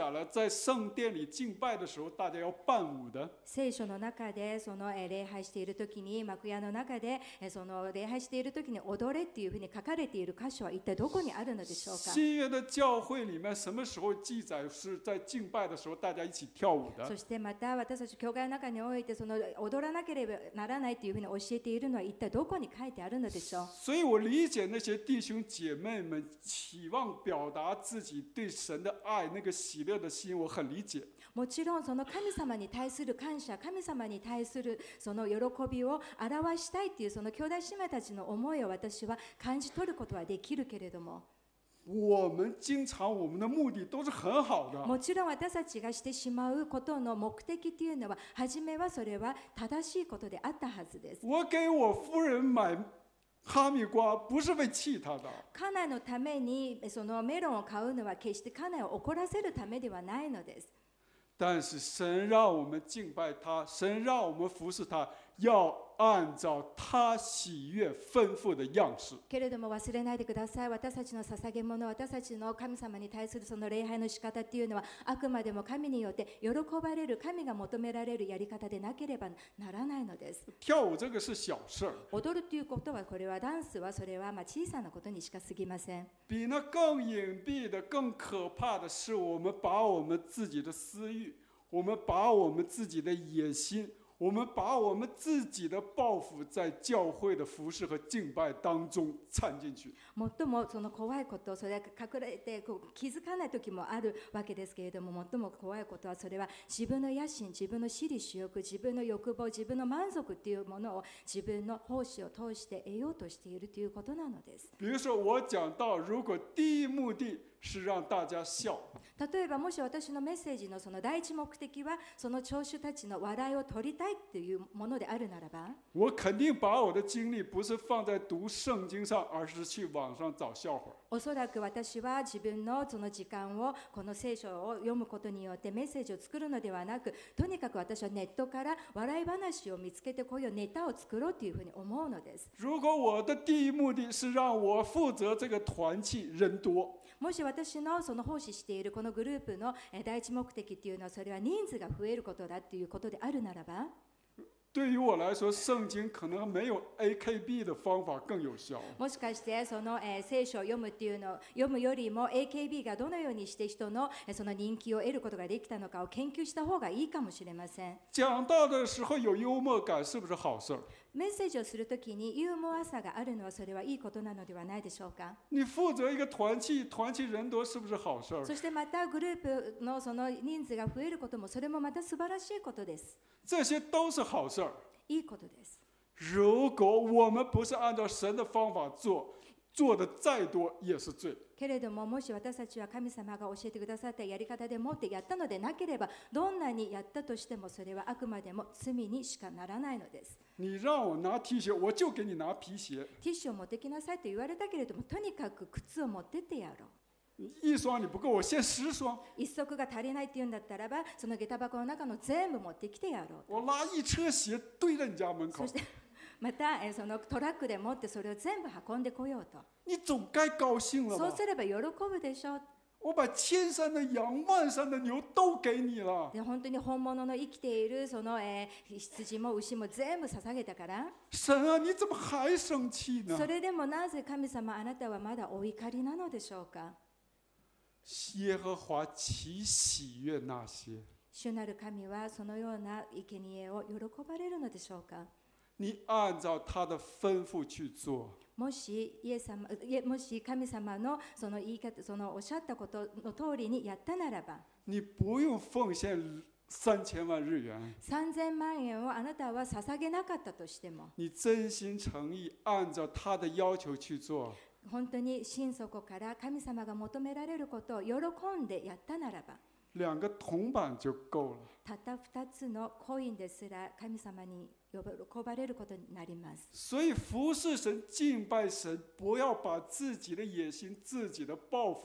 载了，在圣殿里敬拜的时候，大家要伴舞的。 聖書の中でそのえー礼拝しているときに、幕屋の中でえーその礼拝しているときに踊れっていうふうに書かれている箇所は一体どこにあるのでしょうか。 新约的教会里面，什么时候记载是在敬拜的时候大家一起跳舞的？ そしてまた私たち教会の中においてその踊らなければならないというふうに教えているのは一体どこに書いてあるのでしょう。 所以我理解那些弟兄姐妹们期望表达自己对神的爱，那个喜乐的心，我很理解。 もちろんその神様に対する感謝、神様に対するその喜びを表したいというその兄弟姉妹たちの思いを私は感じ取ることはできるけれども、 我们经常我们的目的都是很好的， もちろん私たちがしてしまうことの目的というのは、初めはそれは正しいことであったはずです。 我给我夫人买哈密瓜不是为气她的， 家内のためにそのメロンを買うのは決して家内を怒らせるためではないのです。 但是神让我们敬拜他，神让我们服侍他，要按照他喜悦吩咐的样式。 けれども忘れないでください。私たちの捧げ物、私たちの神様に対するその礼拝の仕方っていうのは、あくまでも神によって喜ばれる、神が求められるやり方でなければならないのです。 跳舞这个是小事儿， 踊るということは、これはダンスはそれはまあ小さなことにしか過ぎません。 比那更隐蔽的、更可怕的是，我们把我们自己的私欲，我们把我们自己的野心，我们把我们自己的抱負在教会的服侍和敬拜当中掺进去。 最もその怖いこと、それが隠れてこう気づかない時もあるわけですけれども、最も怖いことはそれは自分の野心、自分の私利私欲、自分の欲望、自分の満足というものを自分の奉仕を通して得ようとしているということなのです。 比如说，我讲到，如果第一目的是让大家笑， 例えばもし私のメッセージのその第一目的はその聴衆たちの笑いを取りたいというものであるならば、 我肯定把我的精力不是放在读圣经上，而是去网上找笑话。 おそらく私は自分のその時間をこの聖書を読むことによってメッセージを作るのではなく、とにかく私はネットから笑い話を見つけてこういうネタを作ろうというふうに思うのです。 如果我的第一目的是让我负责这个团契人多， もし私のその奉仕しているこのグループの第一目的っていうのは、それは人数が増えることだっていうことであるならば、 对于我来说，圣经可能没有 A K B 的方法更有效。 もしかしてその、えー、聖書を読むっていうのを読むよりも エーケービー がどのようにして人の、えー、その人気を得ることができたのかを研究した方がいいかもしれません。 讲道的时候有幽默感，是不是好事儿？ メッセージをするときにユーモアさがあるのはそれはいいことなのではないでしょうか。 你负责一个团契，团契人多，是不是好事儿？ そしてまたグループのその人数が増えることも、それもまた素晴らしいことです。 这些都是好事儿。 いいことです。 如果我们不是按照神的方法做，做的再多也是罪。 けれども、もし私たちは神様が教えてくださったやり方でもってやったのでなければ、どんなにやったとしてもそれはあくまでも罪にしかならないのです。 你让我拿皮鞋，我就给你拿皮鞋。 ティッシュを持ってきなさいと言われたけれども、とにかく靴を持ってってやろう。 一双你不够，我先十双。 一足が足りないって言うんだったらば、その下駄箱の中の全部持ってきてやろう。 我拉一车鞋堆在你家门口そし。てまたえそのトラックで持ってそれを全部運んでこようと。 你总该高興了吧？ そうすれば喜ぶでしょう。 我把千山的羊、万山的牛都给你了。 で本当に本物の生きているその、えー、羊も牛も全部捧げたから。 神啊，你怎么还生气呢？ それでもなぜ神様、あなたはまだお怒りなのでしょうか。 耶和华岂喜悦那些？ 主なる神はそのような生贄を喜ばれるのでしょうか。 你按照他的吩咐去做。 もしイエス様、もし神様のその言い方、そのおっしゃったことの通りにやったならば、 你不用奉献三千万日元。 さんぜんまんえんをあなたは捧げなかったとしても、 你真心诚意按照他的要求去做。 本当に心底から神様が求められることを喜んでやったならば、 两个铜板就够了。 たったふたつのコインですら神様に喜ばれることになります。 所以服侍神、敬拜神，不要把自己的野心、自己的抱负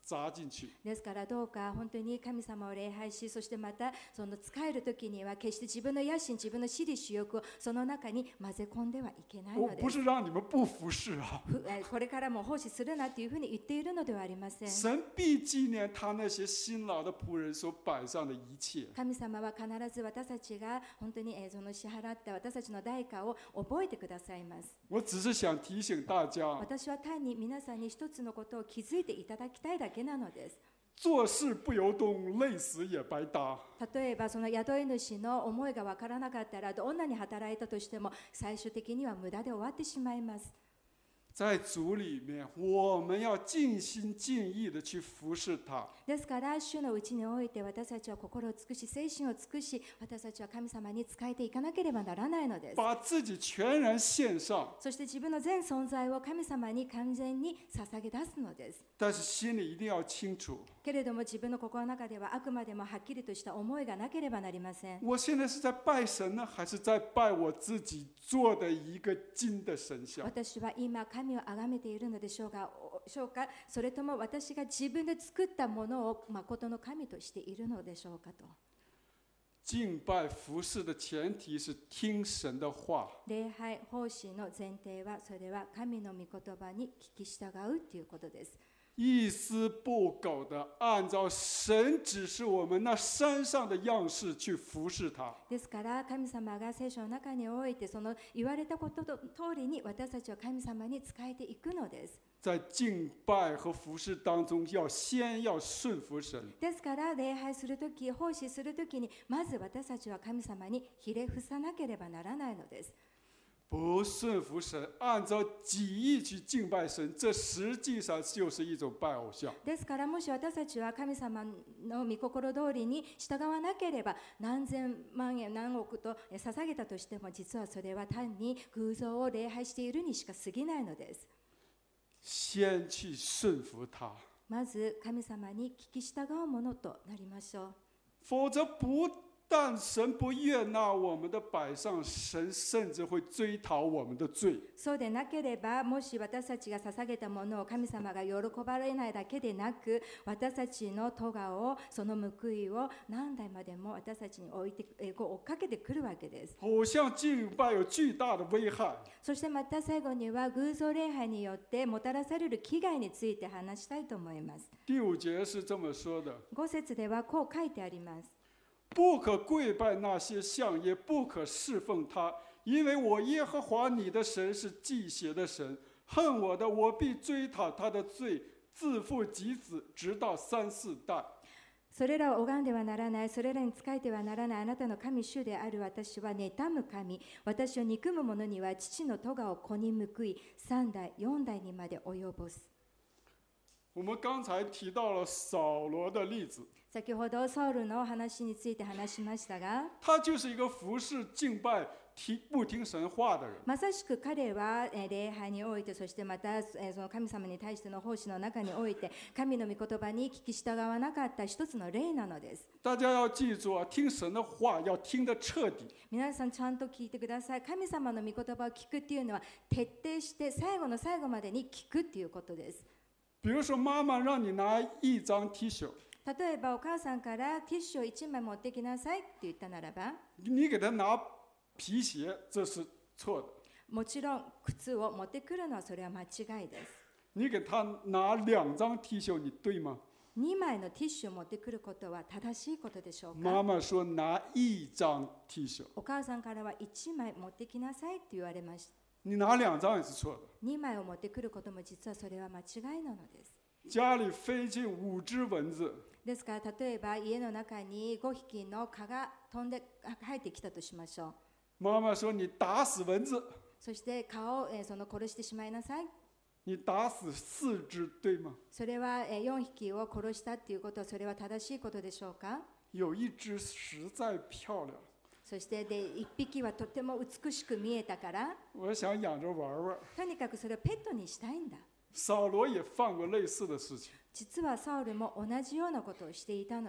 扎进去。 ですからどうか本当に神様を礼拝し、そしてまたその仕える時には決して自分の野心、自分の私利私欲をその中に混ぜ込んではいけない我のです。 不是让你们不服侍啊， ふえこれからも奉仕するなというふうに言っているのではありません。 神必纪念他那些辛劳的仆人所摆上的一切。 神様は必ず私たちが本当にえーその支払った私たちの代価を覚えてくださいます。 我只是想提醒大家， 私は単に皆さんに一つのことを気づいていただきたいだけなのです。 做事不由衷，累死也白搭。 例えばその雇い主の思いがわからなかったら、どんなに働いたとしても最終的には無駄で終わってしまいます。 在主里面，我们要尽心尽意的去服侍他。 ですから主のうちにおいて私たちは心を尽くし、精神を尽くし、私たちは神様に仕えていかなければならないのです。 把自己全然献上， そして自分の全存在を神様に完全に捧げ出すのです。 但是心里一定要清楚， けれども自分の心の中ではあくまでもはっきりとした思いがなければなりません。 我现在是在拜神呢，还是在拜我自己做的一个金的神像？ 私は今神を崇めているのでしょうか、しょうか、それとも私が自分で作ったものを誠の神としているのでしょうかと。 敬拜服侍的前提是听神的话。 礼拝奉仕の前提は、それは神の御言葉に聞き従うということです。 一丝不苟的按照神指示我们那山上的样式去服侍他。 ですから神様が聖書の中においてその言われたことと通りに私たちは神様に仕えていくのです。 在敬拜和服侍当中，要先要顺服神。 ですから礼拝するとき、奉仕するときにまず私たちは神様にひれ伏さなければならないのです。 不顺服神，按照己意去敬拜神，这实际上就是一种拜偶像。 ですからもし私たちは神様の御心通りに従わなければ、何千万円何億と捧げたとしても、実はそれは単に偶像を礼拝しているにしか過ぎないのです。 先去顺服他， まず神様に聞き従うものとなりましょう。 否则不但神不悦纳我们的摆上，神甚至会追讨我们的罪。 そうでなければ、もし私たちが捧げたものを神様が喜ばれないだけでなく、私たちの咎を、その報いを何代までも私たちに追いて追っかけてくるわけです。 偶像敬拜有巨大的危害。 そしてまた最後には偶像礼拝によってもたらされる危害について話したいと思います。 第五节是这么说的： 五節ではこう書いてあります。 不可跪拜那些像，也不可侍奉他，因为我耶和华你的神是忌邪的神，恨我的，我必追讨他的罪，自父及子，直到三四代。 それらを拝んではならない、それらに仕えてはならないあなたの神主である私は妬む神、私を憎む者には父の咎を子に報い、三代四代にまで及ぼす。 我们刚才提到了扫罗的例子， 先ほどサウルの話について話しましたが、 他就是一个服侍敬拜听不听神话的人。 まさしく彼はえー礼拝において、そしてまたえーその神様に対しての奉仕の中において、神の御言葉に聞き従わなかった一つの例なのです。 大家要记住啊，听神的话要听得彻底。 皆さんちゃんと聞いてください。神様の御言葉を聞くっていうのは、徹底して最後の最後までに聞くっていうことです。 比如说，妈妈让你拿一张 T 恤， 例えばお母さんからティッシュをいちまい持ってきなさいって言ったならば、 你给他拿皮鞋，这是错的。 もちろん靴を持ってくるのはそれは間違いです。 你给他拿两张 T 恤，你对吗？ にまいのティッシュを持ってくることは正しいことでしょうか？ 妈妈说拿一张 T 恤， お母さんからはいちまい持ってきなさいって言われました。 你拿两张也是错的。 にまいを持ってくることも実はそれは間違いなのです。 家里飞进五只蚊子， ですから例えば家の中にごひきの蚊が飛んで入ってきたとしましょう。 妈妈说你打死蚊子， そして蚊を、えー、その殺してしまいなさい。 你打死四只，对吗？ それは、えー、よんひきを殺したっていうことはそれは正しいことでしょうか？ 有一只实在漂亮， そしてでいっぴきはとても美しく見えたから、 我想养着玩玩。 とにかくそれをペットにしたいんだ。 扫罗也犯过类似的事情。 実はサウルも同じようなことをしていたのです。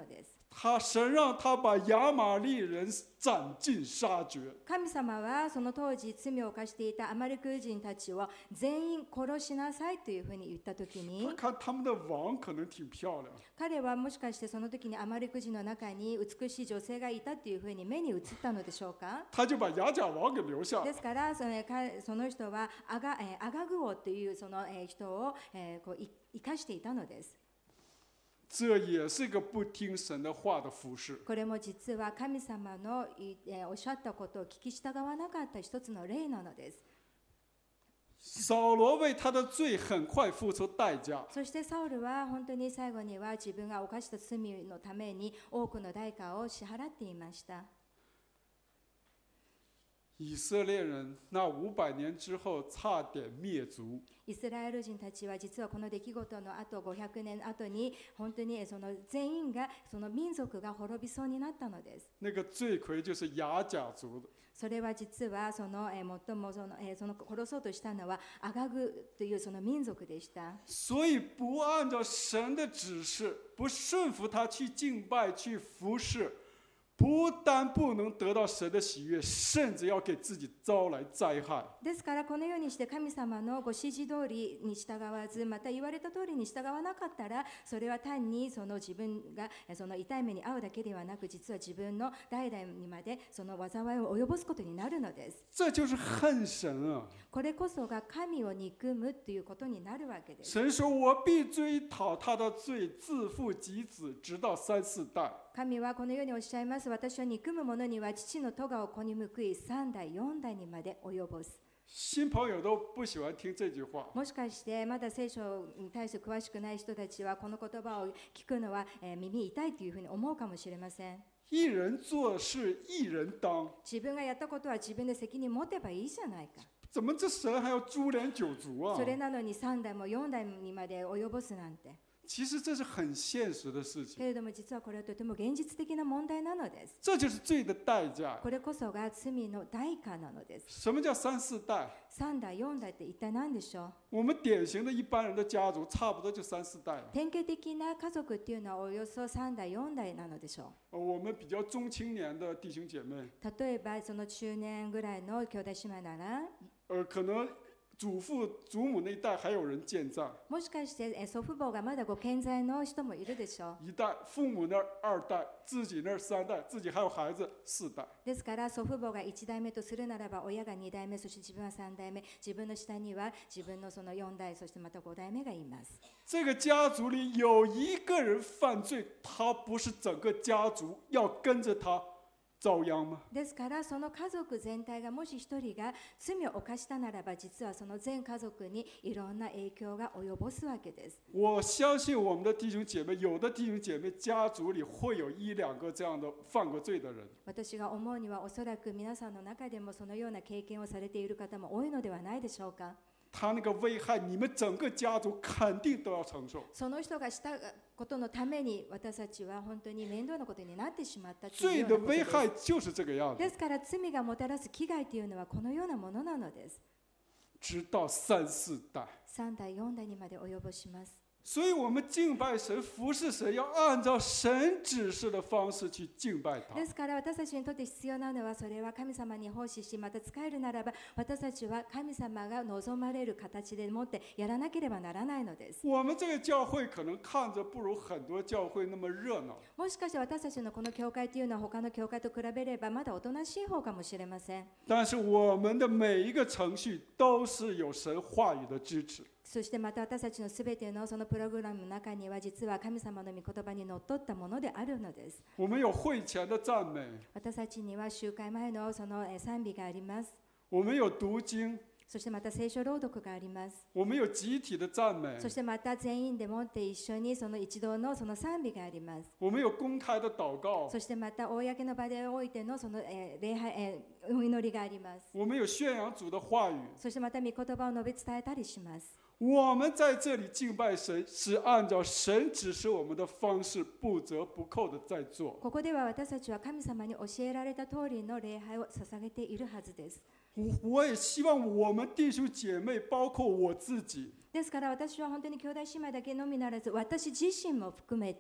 他神让他把亚玛力人斩尽杀绝。 神様はその当時罪を犯していたアマレク人たちを全員殺しなさいというふうに言ったときに、 他看他们的王可能挺漂亮， 彼はもしかしてその時にアマレク人の中に美しい女性がいたというふうに目に映ったのでしょうか。 他就把亚甲王给留下ですからそのかその人はアガ、えーアガグ王というそのえー人を、えーこうい生かしていたのです。 这也是一个不听神的话的服饰。 これも実は神様のいえーおっしゃったことを聞き従わなかった一つの例なのです。 扫罗为他的罪很快付出代价， そしてサウルは本当に最後には自分が犯した罪のために多くの代価を支払っていました。 以色列人那五百年之后差点灭族。 イスラエル人たちは実はこの出来事の後ごひゃくねん後に本当にその全員がその民族が滅びそうになったのです。 那个罪魁就是亚甲族的。 それは実はその、えー、最もその、えー、その殺そうとしたのはアガグというその民族でした。 所以不按照神的指示，不顺服他去敬拜、去服侍，不但不能得到神的喜悦，甚至要给自己招来灾害。 ですからこのようにして神様のご指示通りに従わず、また言われた通りに従わなかったら、それは単にその自分がその痛い目に遭うだけではなく、実は自分の代々にまでその災いを及ぼすことになるのです。 这就是恨神啊！ これこそが神を憎むということになるわけです。 神说：“我必追讨他的罪，自父及子，直到三四代。” 神はこのようにおっしゃいます。私は憎む者には父の咎を子に報い、三代四代にまで及ぼす。 新朋友都不喜欢听这句话。 もしかしてまだ聖書に対して詳しくない人たちはこの言葉を聞くのは、えー、耳痛いというふうに思うかもしれません。 一人做事一人当。 自分がやったことは自分で責任持てばいいじゃないか。 怎么这神还要株連九族啊？ それなのに三代も四代にまで及ぼすなんて。 其实这是很现实的事情。 けれども実はこれはとても現実的な問題なのです。 这就是罪的代价。 これこそが罪の代価なのです。 什么叫三四代？ 三代四代って一体何でしょう？ 我们典型的一般人的家族，差不多就三四代。 典型的な家族っていうのはおよそ三代四代なのでしょう。 我们比较中青年的弟兄姐妹， 例えばその中年ぐらいの兄弟姉妹なら、 呃，可能祖父祖母那一代还有人健在， もしかしてえ祖父母がまだご健在の人もいるでしょう。 一代父母那儿二代，自己那儿三代，自己还有孩子四代。 ですから祖父母が一代目とするならば、親が二代目、そして自分は三代目、自分の下には自分のその四代、そしてまた五代目がいます。 这个家族里有一个人犯罪，他不是整个家族要跟着他遭殃吗？ ですからその家族全体がもし一人が罪を犯したならば、実はその全家族にいろんな影響が及ぼすわけです。 我相信我们的弟兄姐妹，有的弟兄姐妹家族里会有一两个这样的犯过罪的人。 私が思うには、おそらく皆さんの中でもそのような経験をされている方も多いのではないでしょうか。 他那个危害，你们整个家族肯定都要承受。 その人がしたことのために私たちは本当に面倒なことになってしまったという罪的ようなことで危害す。 就是这个样子， ですから罪がもたらす危害というのはこのようなものなのです。 直到三四代。 三代四代にまで及ぼします。 所以我们敬拜神、服侍神，要按照神指示的方式去敬拜他。 ですから私たちにとって必要なのは、それは神様に奉仕し、また使えるならば私たちは神様が望まれる形でもってやらなければならないのです。 我们这个教会可能看着不如很多教会那么热闹， もしかして私たちのこの教会というのは他の教会と比べればまだおとなしい方かもしれません。 但是我们的每一个程序都是有神话语的支持。 そしてまた私たちのすべてのそのプログラムの中には、実は神様の御言葉にのっとったものであるのです。 我们有会前的赞美， 私たちには集会前のそのえー賛美があります。 我们有读经， そしてまた聖書朗読があります。 我们有集体的赞美， そしてまた全員でもって一緒にその一同のその賛美があります。 我们有公開的祷告， そしてまた公の場でおいてのそのえー礼拝、えーお祈りがあります。 我们有宣扬主的话语。 そしてまた御言葉を述べ伝えたりします。 我们在这里敬拜神，是按照神指示我们的方式，不折不扣的在做。 ここでは私たちは神様に教えられた通りの礼拝を捧げているはずです。 我也希望我们弟兄姐妹，包括我自己， ですから私は本当に兄弟姉妹だけのみならず、私自身も含めて、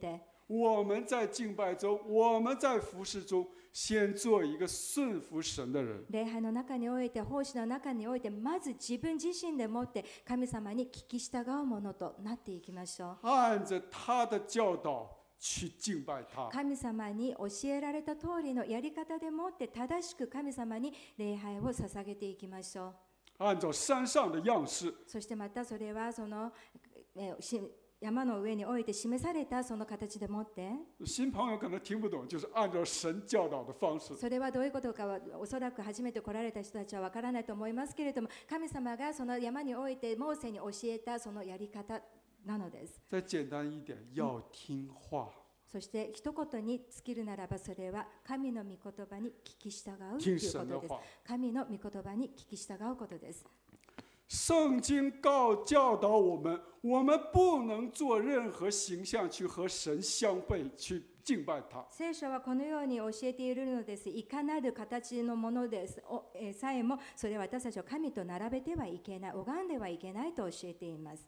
我们在敬拜中，我们在服侍中，先做一个顺服神的人。 礼拝の中において、奉仕の中において、まず自分自身でもって神様に聞き従うものとなっていきましょう。 按着他的教導去敬拜他。 神様に教えられた通りのやり方でもって正しく神様に礼拝を捧げていきましょう。 按照山上的样式。 そしてまたそれはその、えーし山の上において示されたその形でもって、 新朋友可能听不懂，就是按照神教導的方式。 それはどういうことかはおそらく初めて来られた人たちはわからないと思いますけれども、神様がその山においてモーセに教えたそのやり方なのです。 再简单一点，要听話。 そして一言に尽きるならば、それは神の御言葉に聞き従うということです。神の御言葉に聞き従うことです。 圣经告教导我们，我们不能做任何形象去和神相配，去敬拜他。 聖書はこのように教えているのです。いかなる形のものです。おえさえもそれは私たちを神と並べてはいけない、拝んではいけないと教えています。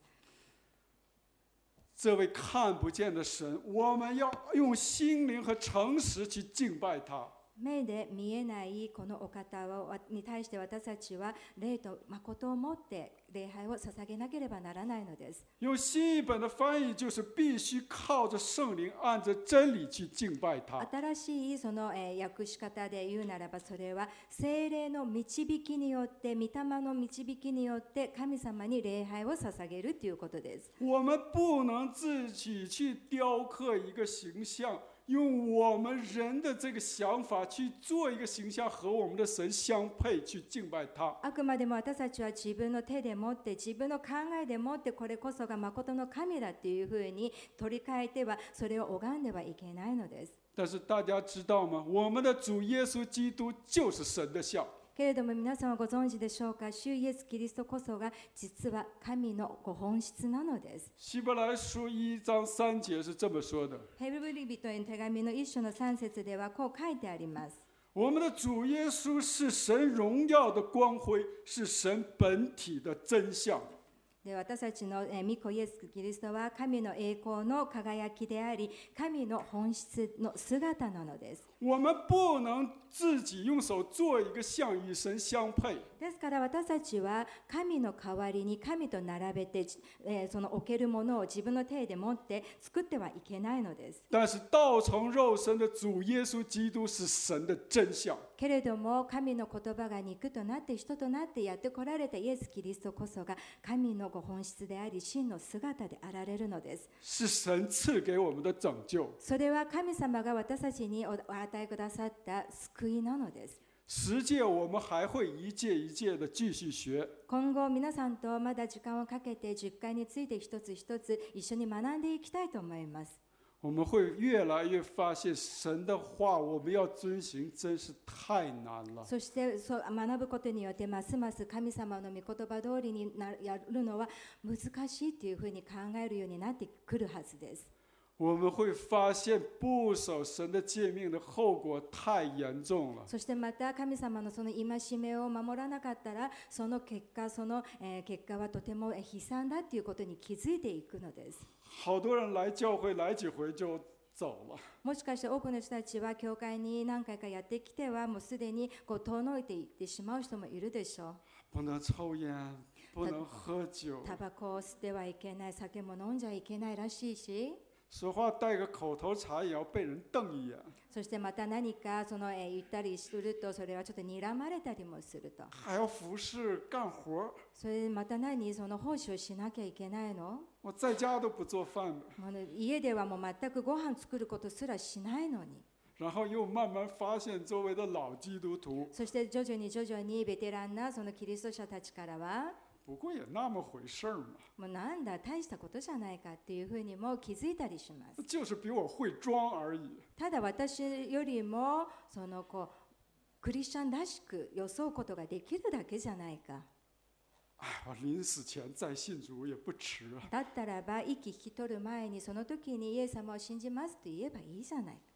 这位看不见的神，我们要用心灵和诚实去敬拜他。 目で見えないこのお方をに対して私たちは霊と誠をもって礼拝を捧げなければならないのです。 用新译本的翻译就是必须靠着聖靈，按着真理去敬拜他。 新しいその、えー、訳し方で言うならば、それは聖霊の導きによって、御霊の導きによって神様に礼拝を捧げるということです。 我们不能自己去雕刻一个形象。用我们人的这个想法去做一个形象，和我们的神相配，去敬拜他。 あくまでも私たちは自分の手でもって、自分の考えでもって、これこそが誠の神だというふうに取り替えては、それを拝んではいけないのです。 但是大家知道吗？我们的主耶稣基督就是神的像。 けれども皆さんはご存知でしょうか、主イエス・キリストこそが実は神のご本質なのです。 希伯来書一章三節是这么说的。 ヘブル人への手紙の一章の三節ではこう書いてあります。 我们的主耶稣是神荣耀的光辉，是神本体的真相。 で私たちの御子イエス・キリストは神の栄光の輝きであり、神の本質の姿なのです。 我们不能自己用手做一个像与神相配。 ですから私たちは神の代わりに神と並べて、えー、その置けるものを自分の手で持って作ってはいけないのです。 但是道成肉身的主耶稣基督是神的真相。 けれども神の言葉が肉となって人となってやってこられたイエス・キリストこそが神のご本質であり、真の姿であられるのです。 是神赐给我们的拯救。 それは神様が私たちにお与えくださった救いなのです。 十诫我们还会一届一届的继续学。 今後皆さんとまだ時間をかけて十回について一つ一つ一緒に学んでいきたいと思います。 我们会越来越发现神的话我们要遵行真是太难了。 そしてそう学ぶことによってますます神様の御言葉通りになやるのは難しいというふうに考えるようになってくるはずです。 我们会发现不守神的诫命的後果太严重了。 そしてまた神様のその戒めを守らなかったら、その結果その、えー、結果はとても悲惨だということに気づいていくのです。 好多人来教会来几回就走了。 もしかして多くの人たちは教会に何回かやってきてはもうすでにこう遠のいていってしまう人もいるでしょう。 不能抽烟，不能喝酒。 タバコを吸ってはいけない、酒も飲んじゃいけないらしいし。 说话带个口头禅也要被人瞪一眼。 そしてまた何かその、えー、言ったりするとそれはちょっと睨まれたりもすると。 还要服侍干活。 それでまた何その奉仕をしなきゃいけないの？ 我在家都不做饭的。 家ではもう全くご飯作ることすらしないのに。 然后又慢慢发现周围的老基督徒。 そして徐々に徐々にベテランなそのキリスト者たちからは。 不过也那么回事嘛。 もうなんだ大したことじゃないかっていうふうにも気づいたりします。 就是比我会装而已。 ただ私よりもそのこうクリスチャンらしく装うことができるだけじゃないか。 哎，我临死前再信主也不迟啊。 だったらば息引き取る前にその時にイエス様を信じますと言えばいいじゃないか。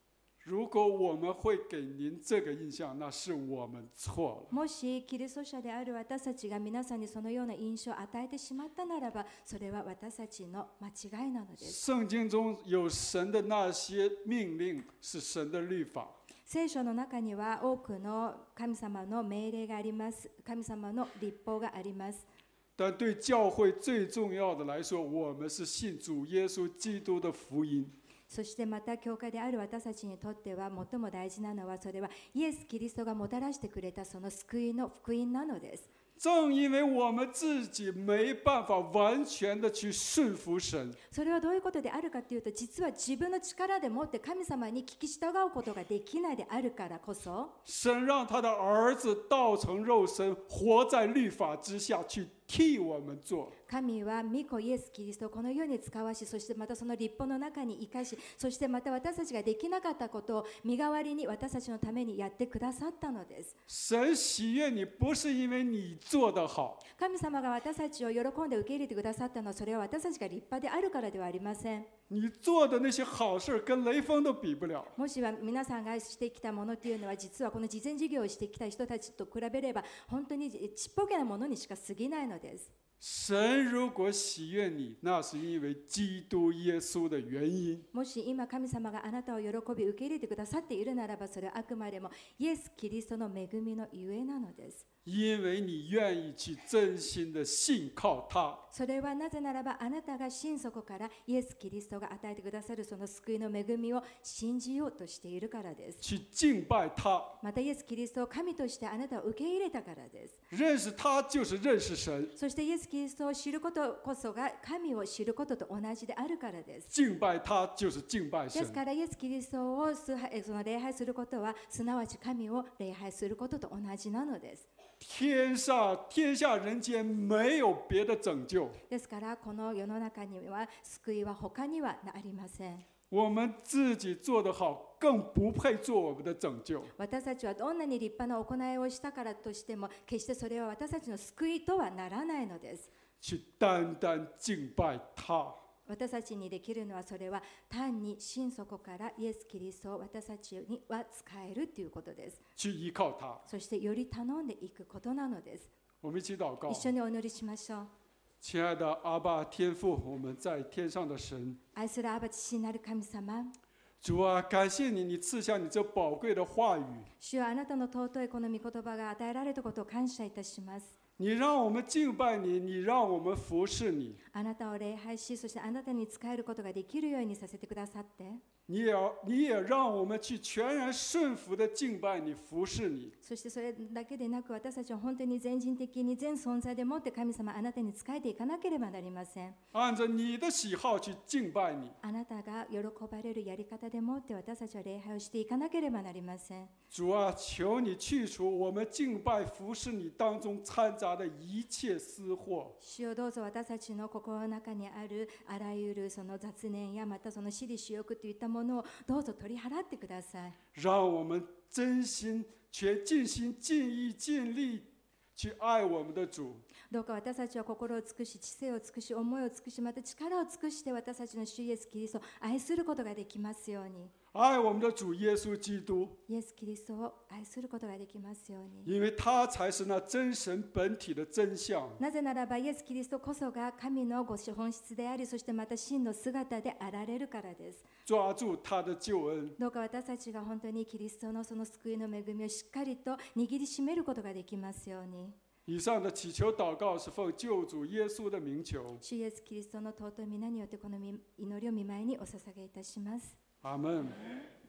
如果我们会给您这个印象，那是我们错了。 もしキリスト者である私たちが皆さんにそのような印象を与えてしまったならば、それは私たちの間違いなのです。 圣经中有神的那些命令是神的律法。 聖書の中には多くの神様の命令があります。神様の律法があります。 但对教会最重要的来说，我们是信主耶稣基督的福音。 そしてまた教会である私たちにとっては最も大事なのは、それはイエス・キリストがもたらしてくれたその救いの福音なのです。 正因为我们自己没办法完全的去顺服神， それはどういうことであるかというと、実は自分の力でもって神様に聞き従うことができないであるからこそ、 神让他的儿子道成肉身，活在律法之下，去替我们做。 神は御子イエス・キリストをこの世に使わし、そしてまたその律法の中に生かし、そしてまた私たちができなかったことを身代わりに私たちのためにやってくださったのです。 神喜悦你，不是因为你做得好。 神様が私たちを喜んで受け入れてくださったのは、それは私たちが立派であるからではありません。 你做的那些好事跟雷锋都比不了。 もしは皆さんがしてきたものというのは、実はこの慈善事業をしてきた人たちと比べれば本当にちっぽけなものにしか過ぎないのです。 神如果喜悦你，那是因为基督耶稣的原因。 もし今神様があなたを喜び受け入れてくださっているならば、それはあくまでもイエス・キリストの恵みのゆえなのです。 因为你愿意去真心的信靠他。 それはなぜならば、あなたが心底からイエス・キリストが与えてくださるその救いの恵みを信じようとしているからです。 去敬拜他。 またイエス・キリストを神としてあなたを受け入れたからです。 認識他就是認識神。 そしてイエス・キリストを知ることこそが神を知ることと同じであるからです。 敬拜他就是敬拜神。 ですからイエス・キリストをその礼拝することは、すなわち神を礼拝することと同じなのです。 天下天下人間沒有別的拯救。 ですからこの世の中には救いは他にはありません。 我們自己做得好，更不配做我們的拯救。 私たちはどんなに立派な行いをしたからとしても、決してそれは私たちの救いとはならないのです。 去單單敬拜他。 私たちにできるのは、それは単に心底からイエス・キリストを私たちには使えるということです。 去依靠他。 そしてより頼んでいくことなのです。 我們一起禱告。 一緒にお祈りしましょう。 親愛的阿爸天父，我們在天上的神， 愛するアバ父なる神様、 主啊，感謝你，你賜下你這寶貴的話語。 主はあなたの尊いこの御言葉が与えられたことを感謝いたします。 你讓我們敬拜你，你讓我們服侍你。 あなたを礼拝し、そしてあなたに仕えることができるようにさせてくださって、 你也你也讓我們去全然順服的敬拜你、服侍你。 そしてそれだけでなく、私たちは本当に全人的に全存在でもって神様あなたに仕えていかなければなりません。 按着你的喜好去敬拜你。 あなたが喜ばれるやり方でもって私たちは礼拝をしていかなければなりません。 主啊，求你去除我們敬拜服侍你當中摻雜的一切私貨。 主よ、どうぞ私たちの心の中にあるあらゆるその雑念やまたその私利私欲といったものをどうぞ取り払ってください。 讓我們真心、全盡心、盡意、盡力去愛我們的主。 どうか私たちは心を尽くし、知性を尽くし、思いを尽くし、また力を尽くして私たちの主イエス・キリストを愛することができますように。 愛我們的主耶穌基督， イエス・キリストを愛することができますように。 因為他才是那真神本體的真相。 なぜならばイエス・キリストこそが神のご本質であり、そしてまた真の姿であられるからです。 抓住他的救恩。 どうか私たちが本当にキリストのその救いの恵みをしっかりと握りしめることができますように。 以上的祈求禱告是奉救主耶穌的名求。 主イエス・キリストの尊い皆によってこの祈りを御前にお捧げいたします。 阿門。